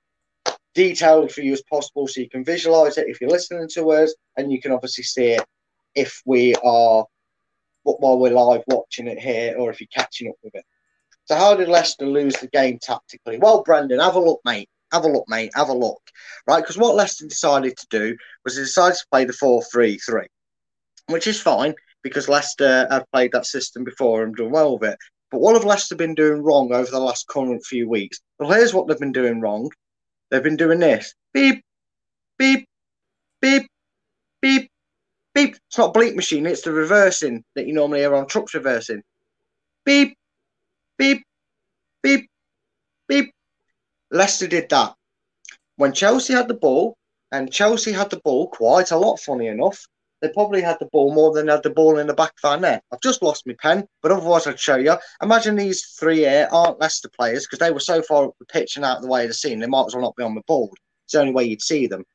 detailed for you as possible so you can visualise it if you're listening to us, and you can obviously see it if we are while we're live watching it here, or if you're catching up with it. So how did Leicester lose the game tactically? Well, Brendan, have a look, mate. Have a look, mate. Have a look. Right, because what Leicester decided to do was they decided to play the four three three, which is fine because Leicester have played that system before and done well with it. But what have Leicester been doing wrong over the last current few weeks? Well, here's what they've been doing wrong. They've been doing this. Beep, beep, beep, beep, beep. It's not a bleep machine. It's the reversing that you normally hear on trucks reversing. Beep, beep, beep, beep. Leicester did that. When Chelsea had the ball, and Chelsea had the ball quite a lot, funny enough, they probably had the ball more than they had the ball in the back of our net. I've just lost my pen, but otherwise I'd show you. Imagine these three here aren't Leicester players because they were so far up the pitch and out of the way of the scene, they might as well not be on the board. It's the only way you'd see them.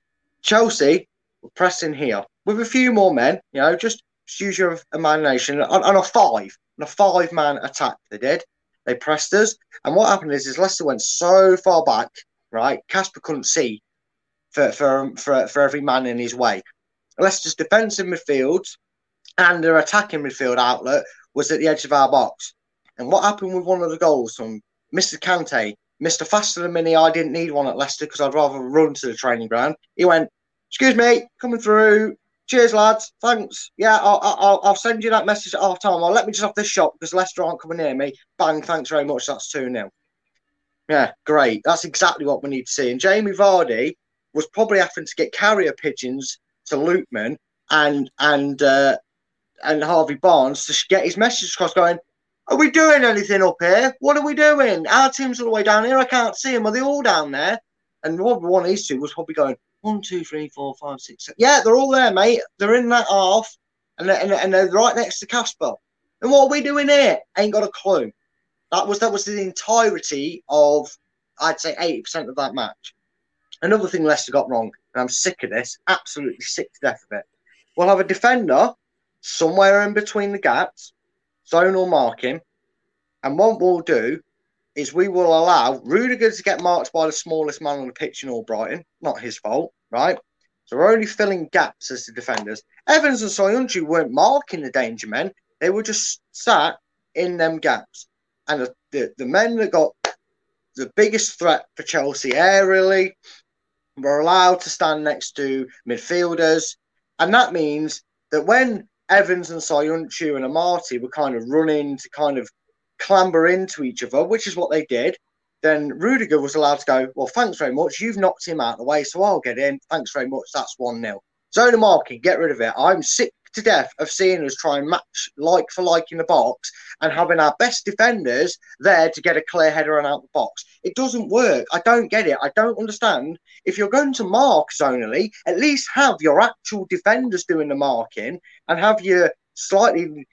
Chelsea were pressing here with a few more men, you know, just, just use your imagination, on, on a five, on a five-man attack they did. They pressed us, and what happened is, is Leicester went so far back, right? Casper couldn't see for, for, for, for every man in his way. Leicester's defensive midfield and their attacking midfield outlet was at the edge of our box. And what happened with one of the goals from Mister Kante, Mister Faster Than Mini, I didn't need one at Leicester because I'd rather run to the training ground. He went, excuse me, coming through. Cheers, lads. Thanks. Yeah, I'll, I'll, I'll send you that message at half time. I'll let me just off this shot because Leicester aren't coming near me. Bang, thanks very much. That's two nil. Yeah, great. That's exactly what we need to see. And Jamie Vardy was probably having to get carrier pigeons to Lootman and and uh, and Harvey Barnes to get his message across going, are we doing anything up here? What are we doing? Our team's all the way down here. I can't see them. Are they all down there? And what one of these two was probably going, one, two, three, four, five, six, seven. Yeah, they're all there, mate. They're in that half, and they're, and they're, and they're right next to Casper. And what are we doing here? Ain't got a clue. That was that was the entirety of, I'd say, eighty percent of that match. Another thing Leicester got wrong, and I'm sick of this, absolutely sick to death of it. We'll have a defender somewhere in between the gaps, zonal marking, and what we'll do is we will allow Rudiger to get marked by the smallest man on the pitch in Albrighton. Not his fault, right? So we're only filling gaps as the defenders. Evans and Soyuncu weren't marking the danger men. They were just sat in them gaps. And the, the, the men that got the biggest threat for Chelsea aerially were allowed to stand next to midfielders. And that means that when Evans and Soyuncu and Amartey were kind of running to kind of clamber into each other, which is what they did, then Rudiger was allowed to go, well, thanks very much. You've knocked him out of the way, so I'll get in. Thanks very much. That's one nil. Zona marking, get rid of it. I'm sick to death of seeing us try and match like for like in the box and having our best defenders there to get a clear header and out the box. It doesn't work. I don't get it. I don't understand. If you're going to mark zonally, at least have your actual defenders doing the marking and have your slightly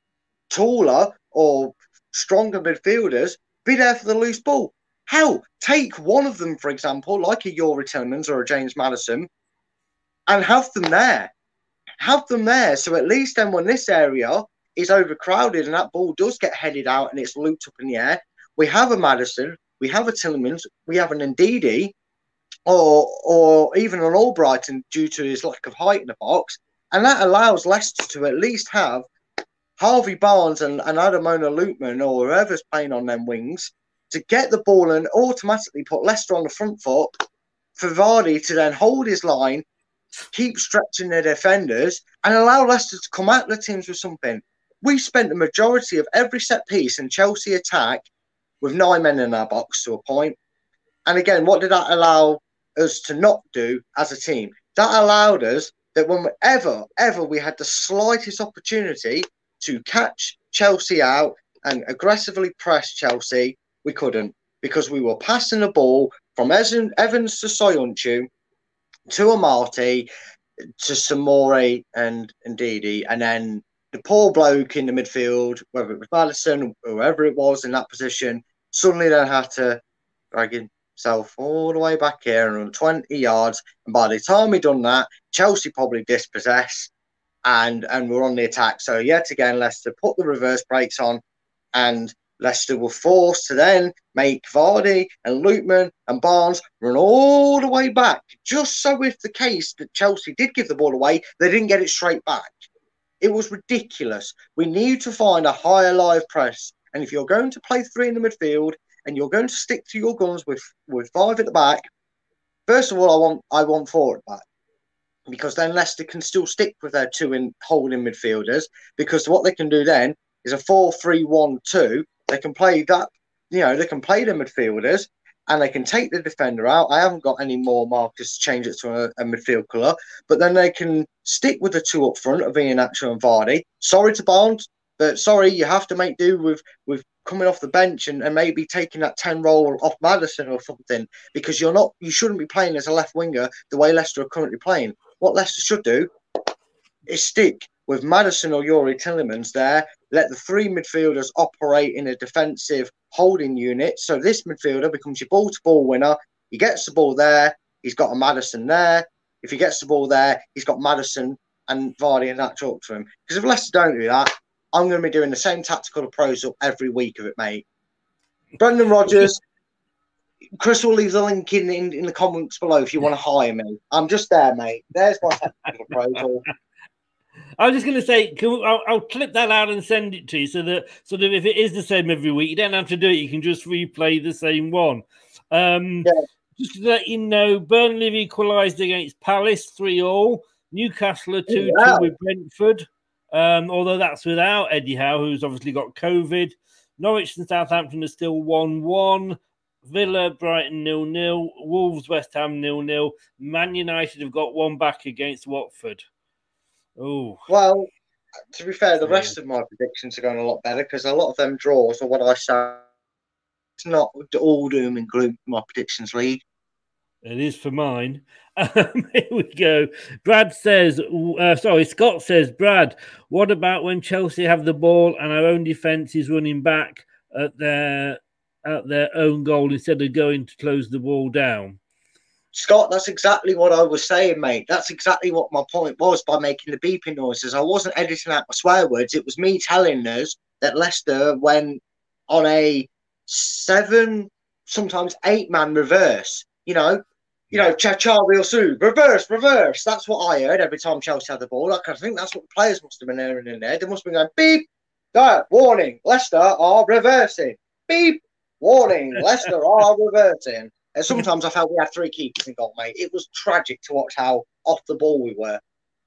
taller or stronger midfielders be there for the loose ball. Hell, take one of them, for example, like a Youri Tillmans or a James Maddison, and have them there. Have them there. So at least then when this area is overcrowded and that ball does get headed out and it's looped up in the air, we have a Maddison, we have a Tillmans, we have an Ndidi, or or even an Albrighton due to his lack of height in the box. And that allows Leicester to at least have Harvey Barnes and, and Adamona Lootman or whoever's playing on them wings to get the ball and automatically put Leicester on the front foot for Vardy to then hold his line, keep stretching their defenders and allow Leicester to come at the teams with something. We spent the majority of every set piece in Chelsea attack with nine men in our box to a point. And again, what did that allow us to not do as a team? That allowed us that whenever, ever we had the slightest opportunity to catch Chelsea out and aggressively press Chelsea, we couldn't because we were passing the ball from Evans to Soyuncu to Amartey to Samori and Ndidi, and then the poor bloke in the midfield, whether it was Maddison or whoever it was in that position, suddenly then had to drag himself all the way back here and run twenty yards. And by the time he'd done that, Chelsea probably dispossessed and, and were on the attack. So yet again, Leicester put the reverse brakes on, and Leicester were forced to then make Vardy and Lookman and Barnes run all the way back, just so if the case that Chelsea did give the ball away, they didn't get it straight back. It was ridiculous. We need to find a higher live press. And if you're going to play three in the midfield and you're going to stick to your guns with, with five at the back, first of all, I want I want four at the back. Because then Leicester can still stick with their two in holding midfielders. Because what they can do then is a four three one two. They can play that, you know, they can play the midfielders and they can take the defender out. I haven't got any more markers to change it to a, a midfield colour, but then they can stick with the two up front of Iheanacho and Vardy. Sorry to Barnes, but sorry, you have to make do with, with coming off the bench and, and maybe taking that ten role off Maddison or something, because you're not, you shouldn't be playing as a left winger the way Leicester are currently playing. What Leicester should do is stick with Maddison or Youri Tielemans there, let the three midfielders operate in a defensive holding unit. So this midfielder becomes your ball-to-ball winner. He gets the ball there. He's got a Maddison there. If he gets the ball there, he's got Maddison and Vardy and that talk to him. Because if Leicester don't do that, I'm going to be doing the same tactical approach up every week of it, mate. Brendan Rodgers, Chris will leave the link in, in, in the comments below if you want to hire me. I'm just there, mate. There's my tactical approach. I was just going to say, can we, I'll, I'll clip that out and send it to you so that sort of if it is the same every week, you don't have to do it. You can just replay the same one. Um, yeah. Just to let you know, Burnley have equalised against Palace three all. Newcastle are two two yeah. with Brentford, um, although that's without Eddie Howe, who's obviously got COVID. Norwich and Southampton are still one one. Villa, Brighton nil nil. Wolves, West Ham nil nil. Man United have got one back against Watford. Oh well, to be fair, the rest of my predictions are going a lot better because a lot of them draws are what I say. It's not all doom and gloom for my predictions league. It is for mine. Um, here we go. Brad says, uh, sorry, Scott says, Brad, what about when Chelsea have the ball and our own defence is running back at their at their own goal instead of going to close the ball down? Scott, that's exactly what I was saying, mate. That's exactly what my point was by making the beeping noises. I wasn't editing out my swear words. It was me telling us that Leicester went on a seven, sometimes eight-man reverse. You know, you know, cha-cha, real soon. Reverse, reverse. That's what I heard every time Chelsea had the ball. Like, I think that's what the players must have been hearing in there. They must have been going, beep, there, warning, Leicester are reversing. Beep, warning, Leicester are reversing. And sometimes I felt we had three keepers in goal, mate. It was tragic to watch how off the ball we were.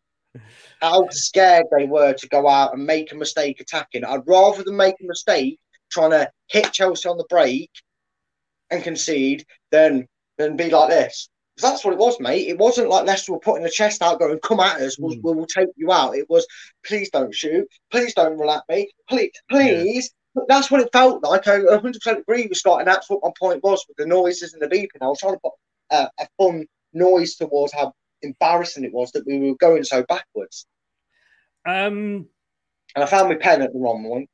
How scared they were to go out and make a mistake attacking. I'd rather than make a mistake trying to hit Chelsea on the break and concede than, than be like this. Because that's what it was, mate. It wasn't like Leicester were putting the chest out going, come at us, we'll, mm. we'll take you out. It was, please don't shoot. Please don't run at me. Please, please. Yeah. That's what it felt like. I one hundred percent agree with Scott, and that's what my point was with the noises and the beeping. I was trying to put uh, a fun noise towards how embarrassing it was that we were going so backwards. Um, and I found my pen at the wrong one.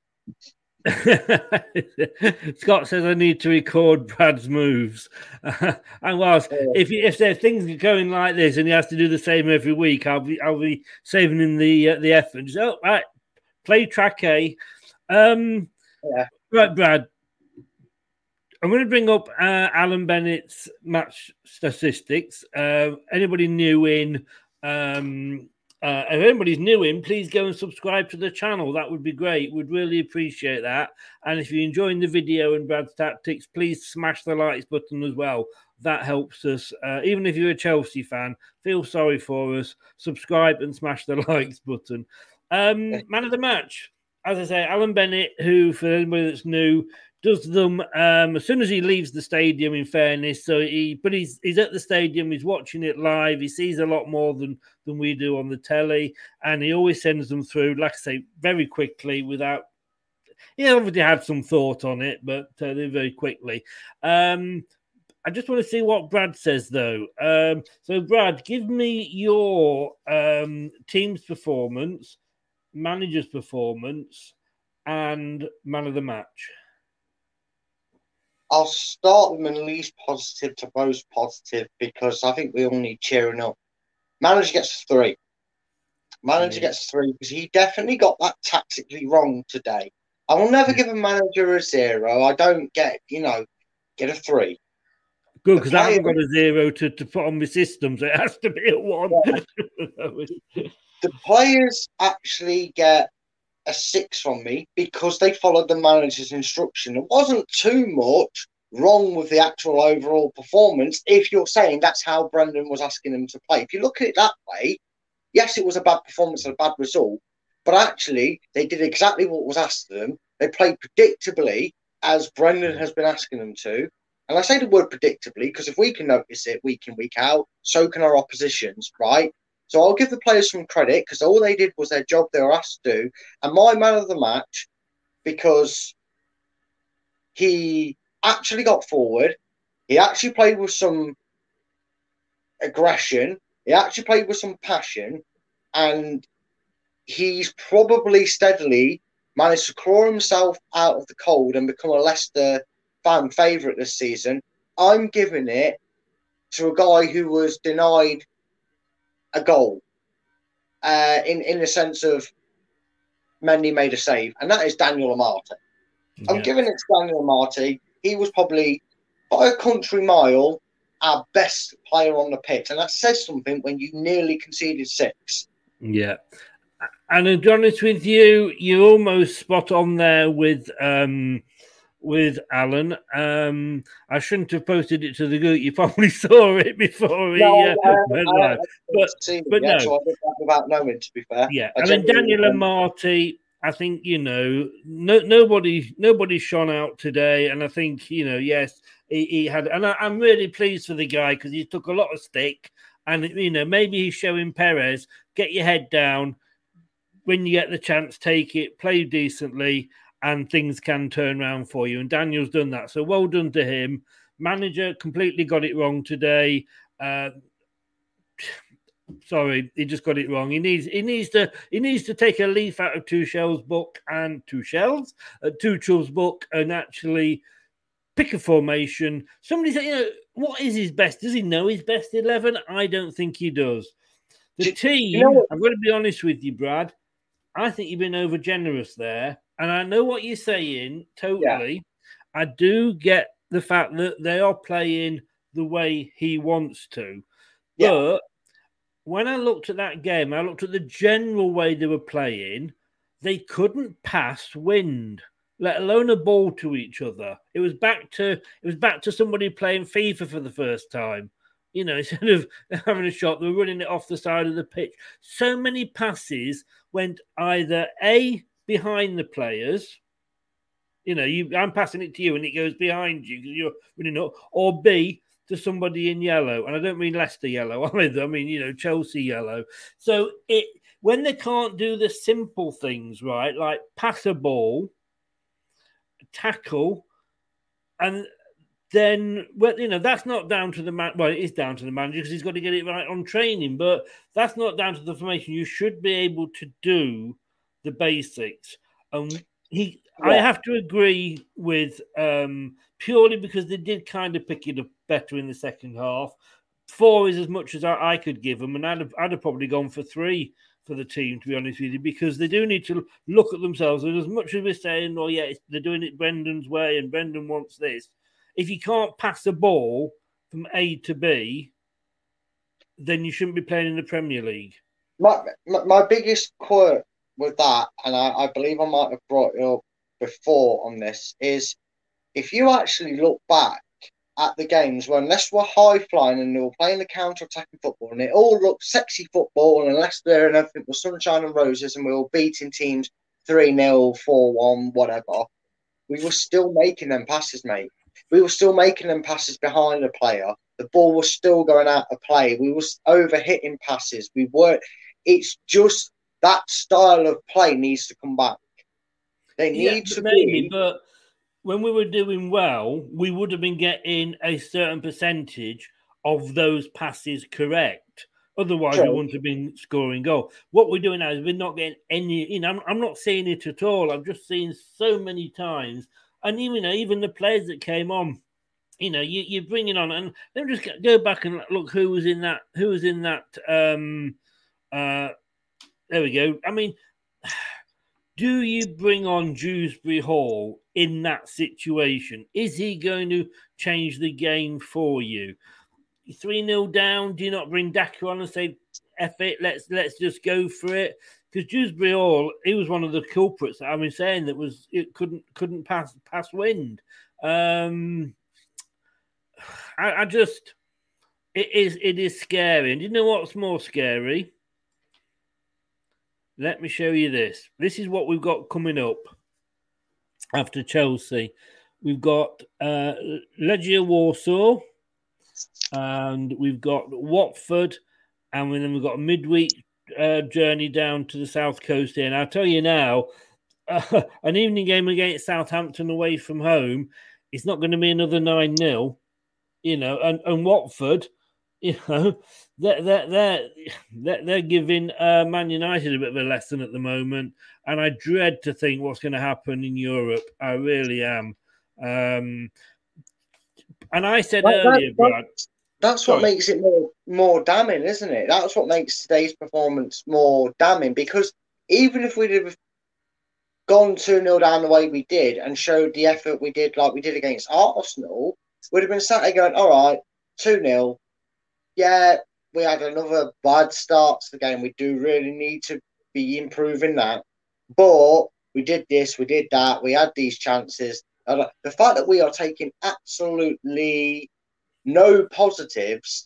Scott says I need to record Brad's moves. Uh, and whilst yeah. if if there things are going like this and he has to do the same every week, I'll be I'll be saving him the uh, the effort. Just, oh, right, play track A. Um. Yeah. Right, Brad. I'm going to bring up uh, Alan Bennett's match statistics. Uh, anybody new in, um, uh, if anybody's new in, please go and subscribe to the channel. That would be great. We'd really appreciate that. And if you're enjoying the video and Brad's tactics, please smash the likes button as well. That helps us. Uh, even if you're a Chelsea fan, feel sorry for us. Subscribe and smash the likes button. Um, man of the match. As I say, Alan Bennett, who, for anybody that's new, does them um, as soon as he leaves the stadium, in fairness. So he, but he's he's at the stadium, he's watching it live, he sees a lot more than, than we do on the telly, and he always sends them through, like I say, very quickly without, he obviously had some thought on it, but uh, they're very quickly. Um, I just want to see what Brad says, though. Um, so, Brad, give me your um, team's performance manager's performance, and man of the match. I'll start with least positive to most positive because I think we all need cheering up. Manager gets three. Manager yeah. gets three because he definitely got that tactically wrong today. I will never give a manager a zero. I don't get, you know, get a three. Good, because I haven't got a zero to, to put on my system, so it has to be a one. Yeah. The players actually get a six from me because they followed the manager's instruction. It wasn't too much wrong with the actual overall performance if you're saying that's how Brendan was asking them to play. If you look at it that way, yes, it was a bad performance and a bad result, but actually they did exactly what was asked of them. They played predictably as Brendan has been asking them to. And I say the word predictably because if we can notice it week in, week out, so can our oppositions, right? So I'll give the players some credit because all they did was their job they were asked to do. And my man of the match, because he actually got forward, he actually played with some aggression, he actually played with some passion, and he's probably steadily managed to claw himself out of the cold and become a Leicester fan favourite this season. I'm giving it to a guy who was denied a goal uh, in, in the sense of Mendy made a save, and that is Daniel Amati. Yeah. I'm giving it to Daniel Amati. He was probably, by a country mile, our best player on the pitch, and that says something when you nearly conceded six. Yeah. And to be honest with you, you're almost spot on there with um, with Alan. Um, I shouldn't have posted it to the group. You probably saw it before he no, uh, I, went I, live. I But, but but no. So I did that without knowing, to be fair. Yeah, I and then Daniel um, Amati, I think, you know, no, nobody nobody shone out today. And I think, you know, yes, he, he had, and I, I'm really pleased for the guy because he took a lot of stick. And, you know, maybe he's showing Perez, get your head down. When you get the chance, take it, play decently, and things can turn around for you. And Daniel's done that. So well done to him. Manager completely got it wrong today. Uh, sorry, he just got it wrong. He needs he needs to he needs to take a leaf out of Tuchel's book and Tuchel's uh, Tuchel's book and actually pick a formation. Somebody said, you know, what is his best? Does he know his best eleven? I don't think he does. The team, you know, I'm going to be honest with you, Brad. I think you've been over generous there. And I know what you're saying, totally. Yeah. I do get the fact that they are playing the way he wants to. Yeah. But when I looked at that game, I looked at the general way they were playing, they couldn't pass wind, let alone a ball to each other. It was back to it was back to somebody playing FIFA for the first time. You know, instead of having a shot, they were running it off the side of the pitch. So many passes went either A, behind the players, you know, you I'm passing it to you and it goes behind you because you're running up, or B, to somebody in yellow. And I don't mean Leicester yellow either. I mean, you know, Chelsea yellow. So it when they can't do the simple things, right, like pass a ball, tackle, and then, well, you know, that's not down to the man. Well, it is down to the manager because he's got to get it right on training, but that's not down to the formation. You should be able to do the basics. Um, he, yeah. I have to agree with um, purely because they did kind of pick it up better in the second half. Four is as much as I, I could give them, and I'd have, I'd have probably gone for three for the team, to be honest with you, because they do need to look at themselves. And as much as we're saying, well, yeah, they're doing it Brendan's way and Brendan wants this, if you can't pass a ball from A to B, then you shouldn't be playing in the Premier League. My my, my biggest quirk with that, and I, I believe I might have brought it up before on this, is if you actually look back at the games when Leicester were high-flying and they were playing the counter-attacking football and it all looked sexy football and Leicester and everything was sunshine and roses and we were beating teams three nil, four one, whatever, we were still making them passes, mate. We were still making them passes behind the player. The ball was still going out of play. We were over-hitting passes. We weren't. It's just that style of play needs to come back. They need yeah, to maybe, be. But when we were doing well, we would have been getting a certain percentage of those passes correct. Otherwise, True. we wouldn't have been scoring goal. What we're doing now is we're not getting any. You know, I'm, I'm not seeing it at all. I'm just seeing so many times, and even you know, even the players that came on. You know, you you bring it on, and let me just go back and look who was in that. Who was in that? Um, uh, there we go. I mean, do you bring on Dewsbury Hall in that situation? Is he going to change the game for you? three nil down, do you not bring Daka on and say, F it, let's let's just go for it? Because Dewsbury Hall, he was one of the culprits that I've been saying that was it couldn't couldn't pass pass wind. Um, I, I just it is it is scary. And do you know what's more scary? Let me show you this. This is what we've got coming up after Chelsea. We've got uh, Legia Warsaw. And we've got Watford, and then we've got a midweek uh, journey down to the south coast here. And I'll tell you now, uh, an evening game against Southampton away from home, it's not going to be another nine nil, you know. And, and Watford, you know, they're, they're, they're, they're, they're giving uh, Man United a bit of a lesson at the moment. And I dread to think what's going to happen in Europe. I really am. Um And I said that, earlier, that, Brad. That's Sorry. what makes it more more damning, isn't it? That's what makes today's performance more damning. Because even if we'd have gone two nil down the way we did and showed the effort we did like we did against Arsenal, we'd have been sat there going, all right, two nil. Yeah, we had another bad start to the game. We do really need to be improving that. But we did this, we did that. We had these chances. The fact that we are taking absolutely no positives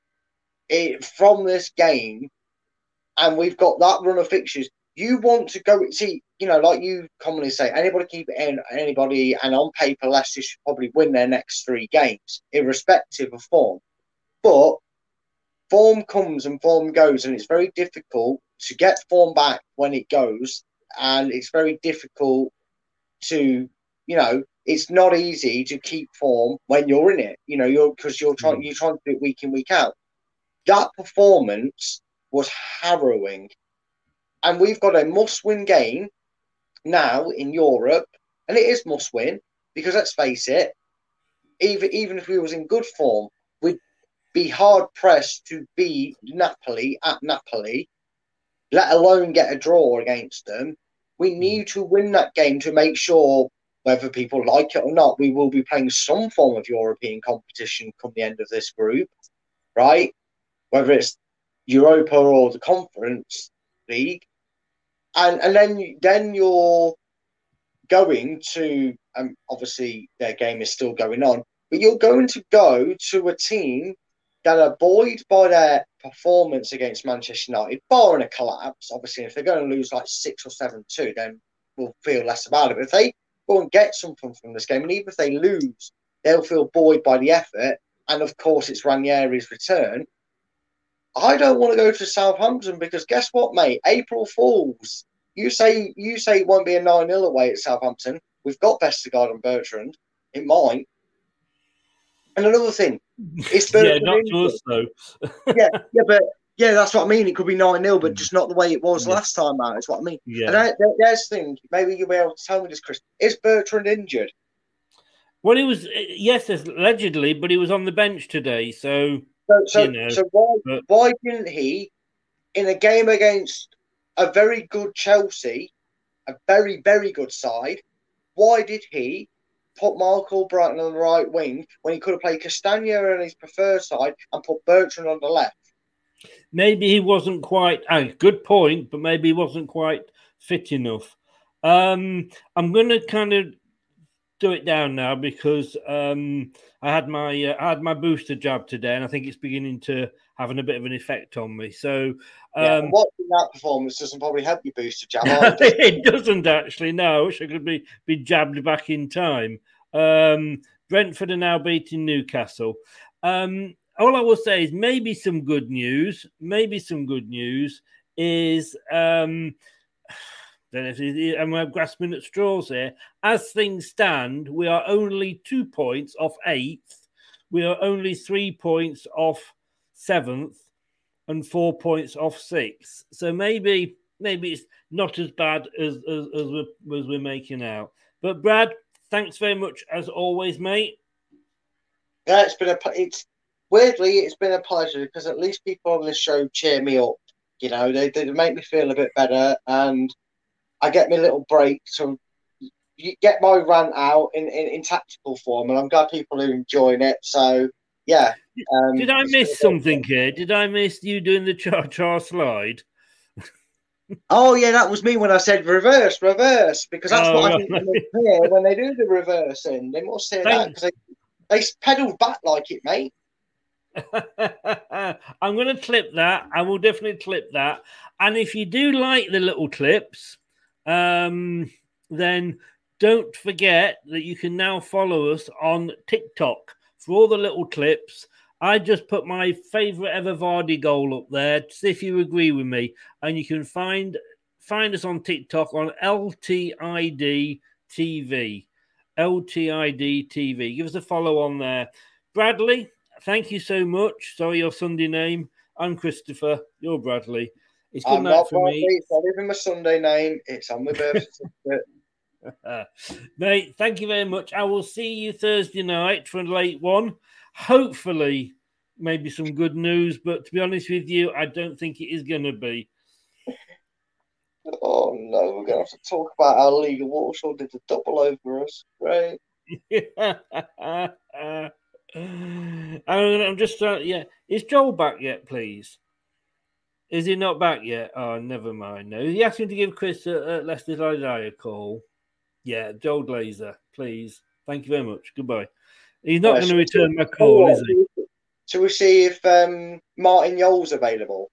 from this game, and we've got that run of fixtures, you want to go see, you know, like you commonly say, anybody keep it in anybody, and on paper, Leicester should probably win their next three games, irrespective of form. But form comes and form goes, and it's very difficult to get form back when it goes, and it's very difficult to. You know, it's not easy to keep form when you're in it. You know, you're because you're trying, you're trying to do it week in, week out. That performance was harrowing, and we've got a must-win game now in Europe, and it is must-win because let's face it, even even if we was in good form, we'd be hard pressed to beat Napoli at Napoli, let alone get a draw against them. We need to win that game to make sure. Whether people like it or not, we will be playing some form of European competition come the end of this group, right? Whether it's Europa or the Conference League. And and then, then you're going to, um, obviously their game is still going on, but you're going to go to a team that are buoyed by their performance against Manchester United, barring a collapse. Obviously, if they're going to lose like six or seven two, then we'll feel less about it. But if they go and get something from this game, and even if they lose, they'll feel buoyed by the effort. And of course, it's Ranieri's return. I don't want to go to Southampton because guess what, mate? April Fools. You say you say it won't be a nine nil away at Southampton. We've got Vestergaard and Bertrand. It might. And another thing, it's yeah, not to us though. yeah, yeah, but yeah, that's what I mean. It could be nine nil, but just not the way it was yeah. last time out. That's what I mean. Yeah. And I, there's the thing. Maybe you'll be able to tell me this, Chris. Is Bertrand injured? Well, he was, yes, allegedly, but he was on the bench today. So, so, so, you know, so why, but... why didn't he, in a game against a very good Chelsea, a very, very good side, why did he put Mark Albrighton on the right wing when he could have played Castagna on his preferred side and put Bertrand on the left? Maybe he wasn't quite, oh, good point, but maybe he wasn't quite fit enough. Um, I'm going to kind of do it down now because um, I had my uh, I had my booster jab today, and I think it's beginning to having a bit of an effect on me. So, um, yeah, watching that performance doesn't probably help your booster jab. It doesn't actually. No, I wish I could be be jabbed back in time. Um, Brentford are now beating Newcastle. Um, all I will say is maybe some good news. Maybe some good news is. Um, And we're grasping at straws here. As things stand, we are only two points off eighth. We are only three points off seventh. and four points off six. So maybe maybe it's not as bad as as, as, we're, as we're making out. But Brad, thanks very much as always, mate. Yeah, it's been a it's weirdly it's been a pleasure because at least people on this show cheer me up. You know, they they make me feel a bit better, and I get me a little break to get my rant out in, in, in tactical form, and I'm glad people are enjoying it. So yeah. Um, Did I miss something here? Did I miss you doing the cha-cha slide? Oh yeah, that was me when I said reverse, reverse, because that's oh, what right. I think when they, hear when they do the reversing. They must say that because they, they pedal back like it, mate. I'm going to clip that. I will definitely clip that. And if you do like the little clips, um, then don't forget that you can now follow us on TikTok for all the little clips. I just put my favourite ever Vardy goal up there to see if you agree with me. And you can find find us on TikTok on L T I D T V. L T I D T V. Give us a follow on there. Bradley, thank you so much. Sorry, your Sunday name. I'm Christopher. You're Bradley. It's good I'm night not for Bradley. me. It's not even my Sunday name. It's on my birth certificate. Mate, thank you very much. I will see you Thursday night for a late one. Hopefully, maybe some good news, but to be honest with you, I don't think it is going to be. Oh no, we're going to have to talk about how League of Warshaw did the double over us. Right? I'm just trying. Yeah, is Joel back yet? Please. Is he not back yet? Oh, never mind. No, he asked me to give Chris uh, Leicester Liday a call. Yeah, Joel Glazer, please. Thank you very much. Goodbye. He's not Uh, going to return my call, is he? Shall we see if um, Martin Yole's available?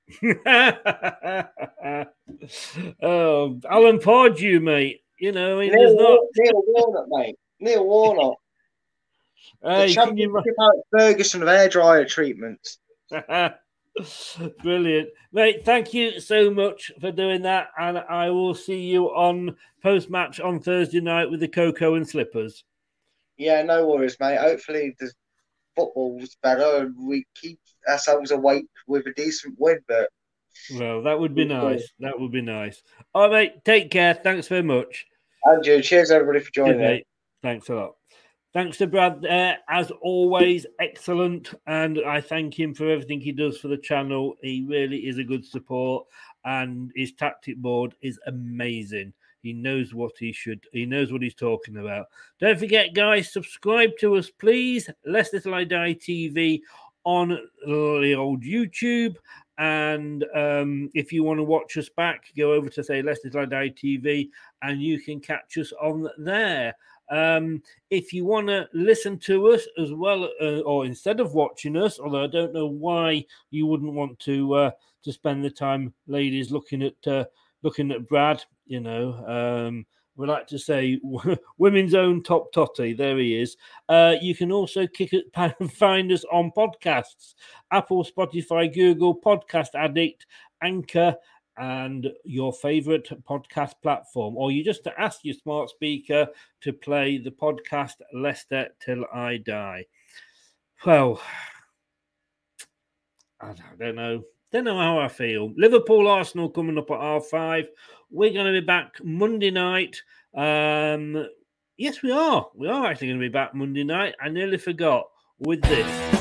Oh, Alan Pardew, mate. You know, he Neil, does not. Neil Warnock, mate. Neil Warnock. Hey, the championship out Ferguson of hairdryer treatments. Brilliant, mate. Thank you so much for doing that, and I will see you on post match on Thursday night with the Cocoa and Slippers. Yeah, no worries, mate. Hopefully the football's better and we keep ourselves awake with a decent win. But well, that would be nice. That would be nice. All right, mate. Take care. Thanks very much. Andrew, cheers everybody for joining Cheers, me. mate. Thanks a lot. Thanks to Brad there, as always, excellent. And I thank him for everything he does for the channel. He really is a good support, and his tactic board is amazing. He knows what he should, he knows what he's talking about. Don't forget, guys, subscribe to us, please. Leicester Till I Die T V on the old YouTube. And um, if you want to watch us back, go over to, say, Leicester Till I Die T V, and you can catch us on there. Um, if you want to listen to us as well, uh, or instead of watching us, although I don't know why you wouldn't want to uh, to spend the time, ladies, looking at uh, looking at Brad, you know, um, we like to say women's own top totty. There he is. Uh, you can also kick it, find us on podcasts: Apple, Spotify, Google, Podcast Addict, Anchor, and your favorite podcast platform, or you just ask your smart speaker to play the podcast Leicester Till I Die. Well, I don't know. Don't know how I feel. Liverpool Arsenal coming up at half five. We're going to be back Monday night. Um, yes, we are. We are actually going to be back Monday night. I nearly forgot with this.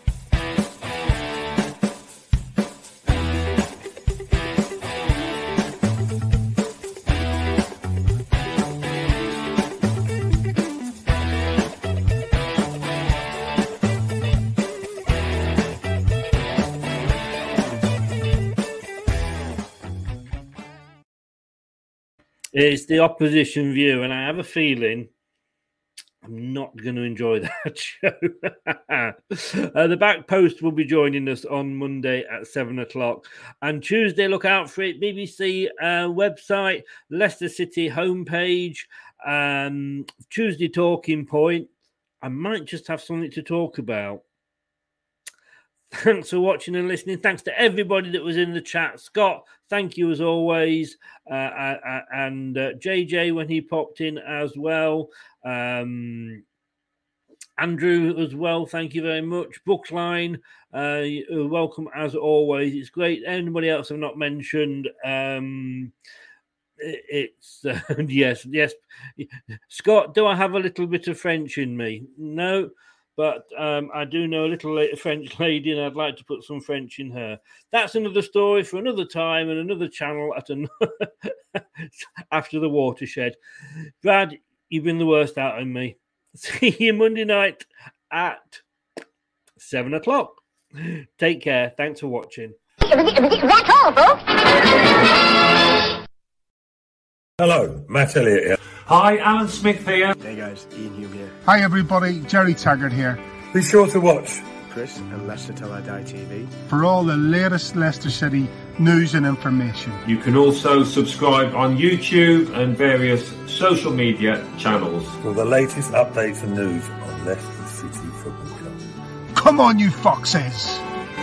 It's the opposition view, and I have a feeling I'm not going to enjoy that show. uh, the Back Post will be joining us on Monday at seven o'clock. And Tuesday, look out for it. B B C uh, website, Leicester City homepage, um, Tuesday Talking Point. I might just have something to talk about. Thanks for watching and listening. Thanks to everybody that was in the chat. Scott, thank you as always. Uh, uh, and uh, J J when he popped in as well. Um, Andrew as well, thank you very much. Bookline, uh, you're welcome as always. It's great. Anybody else I've not mentioned? Um, it's uh, yes, yes. Scott, do I have a little bit of French in me? No, but um, I do know a little French lady, and I'd like to put some French in her. That's another story for another time and another channel at an after the watershed. Brad, you've been the worst out of me. See you Monday night at seven o'clock. Take care. Thanks for watching. That's all, folks. Hello, Matt Elliott here. Hi, Alan Smith here. Hey guys, Ian Hume here. Hi everybody, Jerry Taggart here. Be sure to watch Chris and Leicester Till I Die T V for all the latest Leicester City news and information. You can also subscribe on YouTube and various social media channels for the latest updates and news on Leicester City Football Club. Come on, you foxes!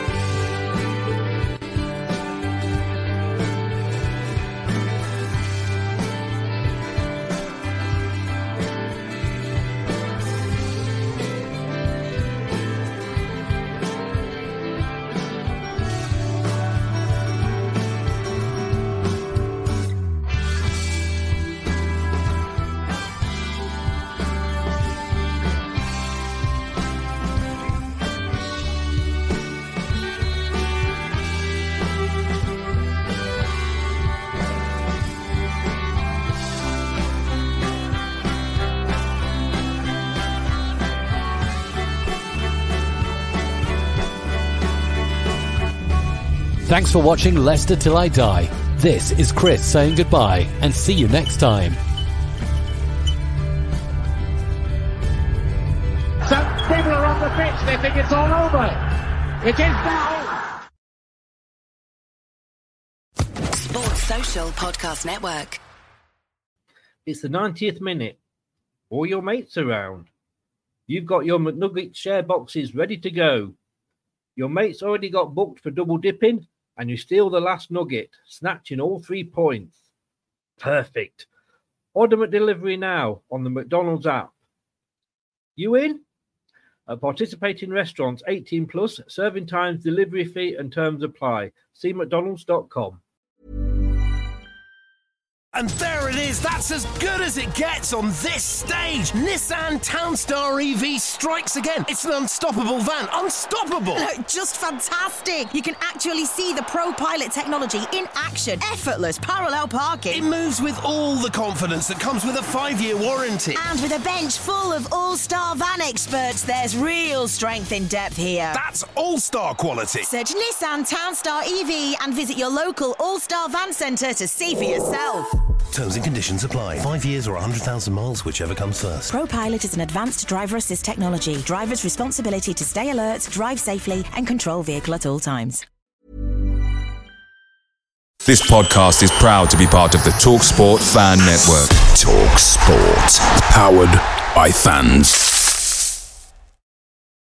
Thanks for watching Leicester Till I Die. This is Chris saying goodbye and see you next time. Some people are on the pitch, they think it's all over. It is now. Sports Social Podcast Network. It's the ninetieth minute. All your mates around. You've got your McNugget share boxes ready to go. Your mates already got booked for double dipping, and you steal the last nugget, snatching all three points. Perfect. Order McDelivery now on the McDonald's app. You in? At participating restaurants, eighteen plus, serving times, delivery fee and terms apply. See mcdonalds dot com. And there it is, that's as good as it gets on this stage. Nissan Townstar E V strikes again. It's an unstoppable van, unstoppable. Look, just fantastic. You can actually see the Pro Pilot technology in action. Effortless parallel parking. It moves with all the confidence that comes with a five-year warranty. And with a bench full of all-star van experts, there's real strength in depth here. That's all-star quality. Search Nissan Townstar E V and visit your local all-star van centre to see for yourself. Terms and conditions apply. Five years or one hundred thousand miles, whichever comes first. Pro Pilot is an advanced driver assist technology. Driver's responsibility to stay alert, drive safely, and control vehicle at all times. This podcast is proud to be part of the TalkSport Fan Network. TalkSport. Powered by fans.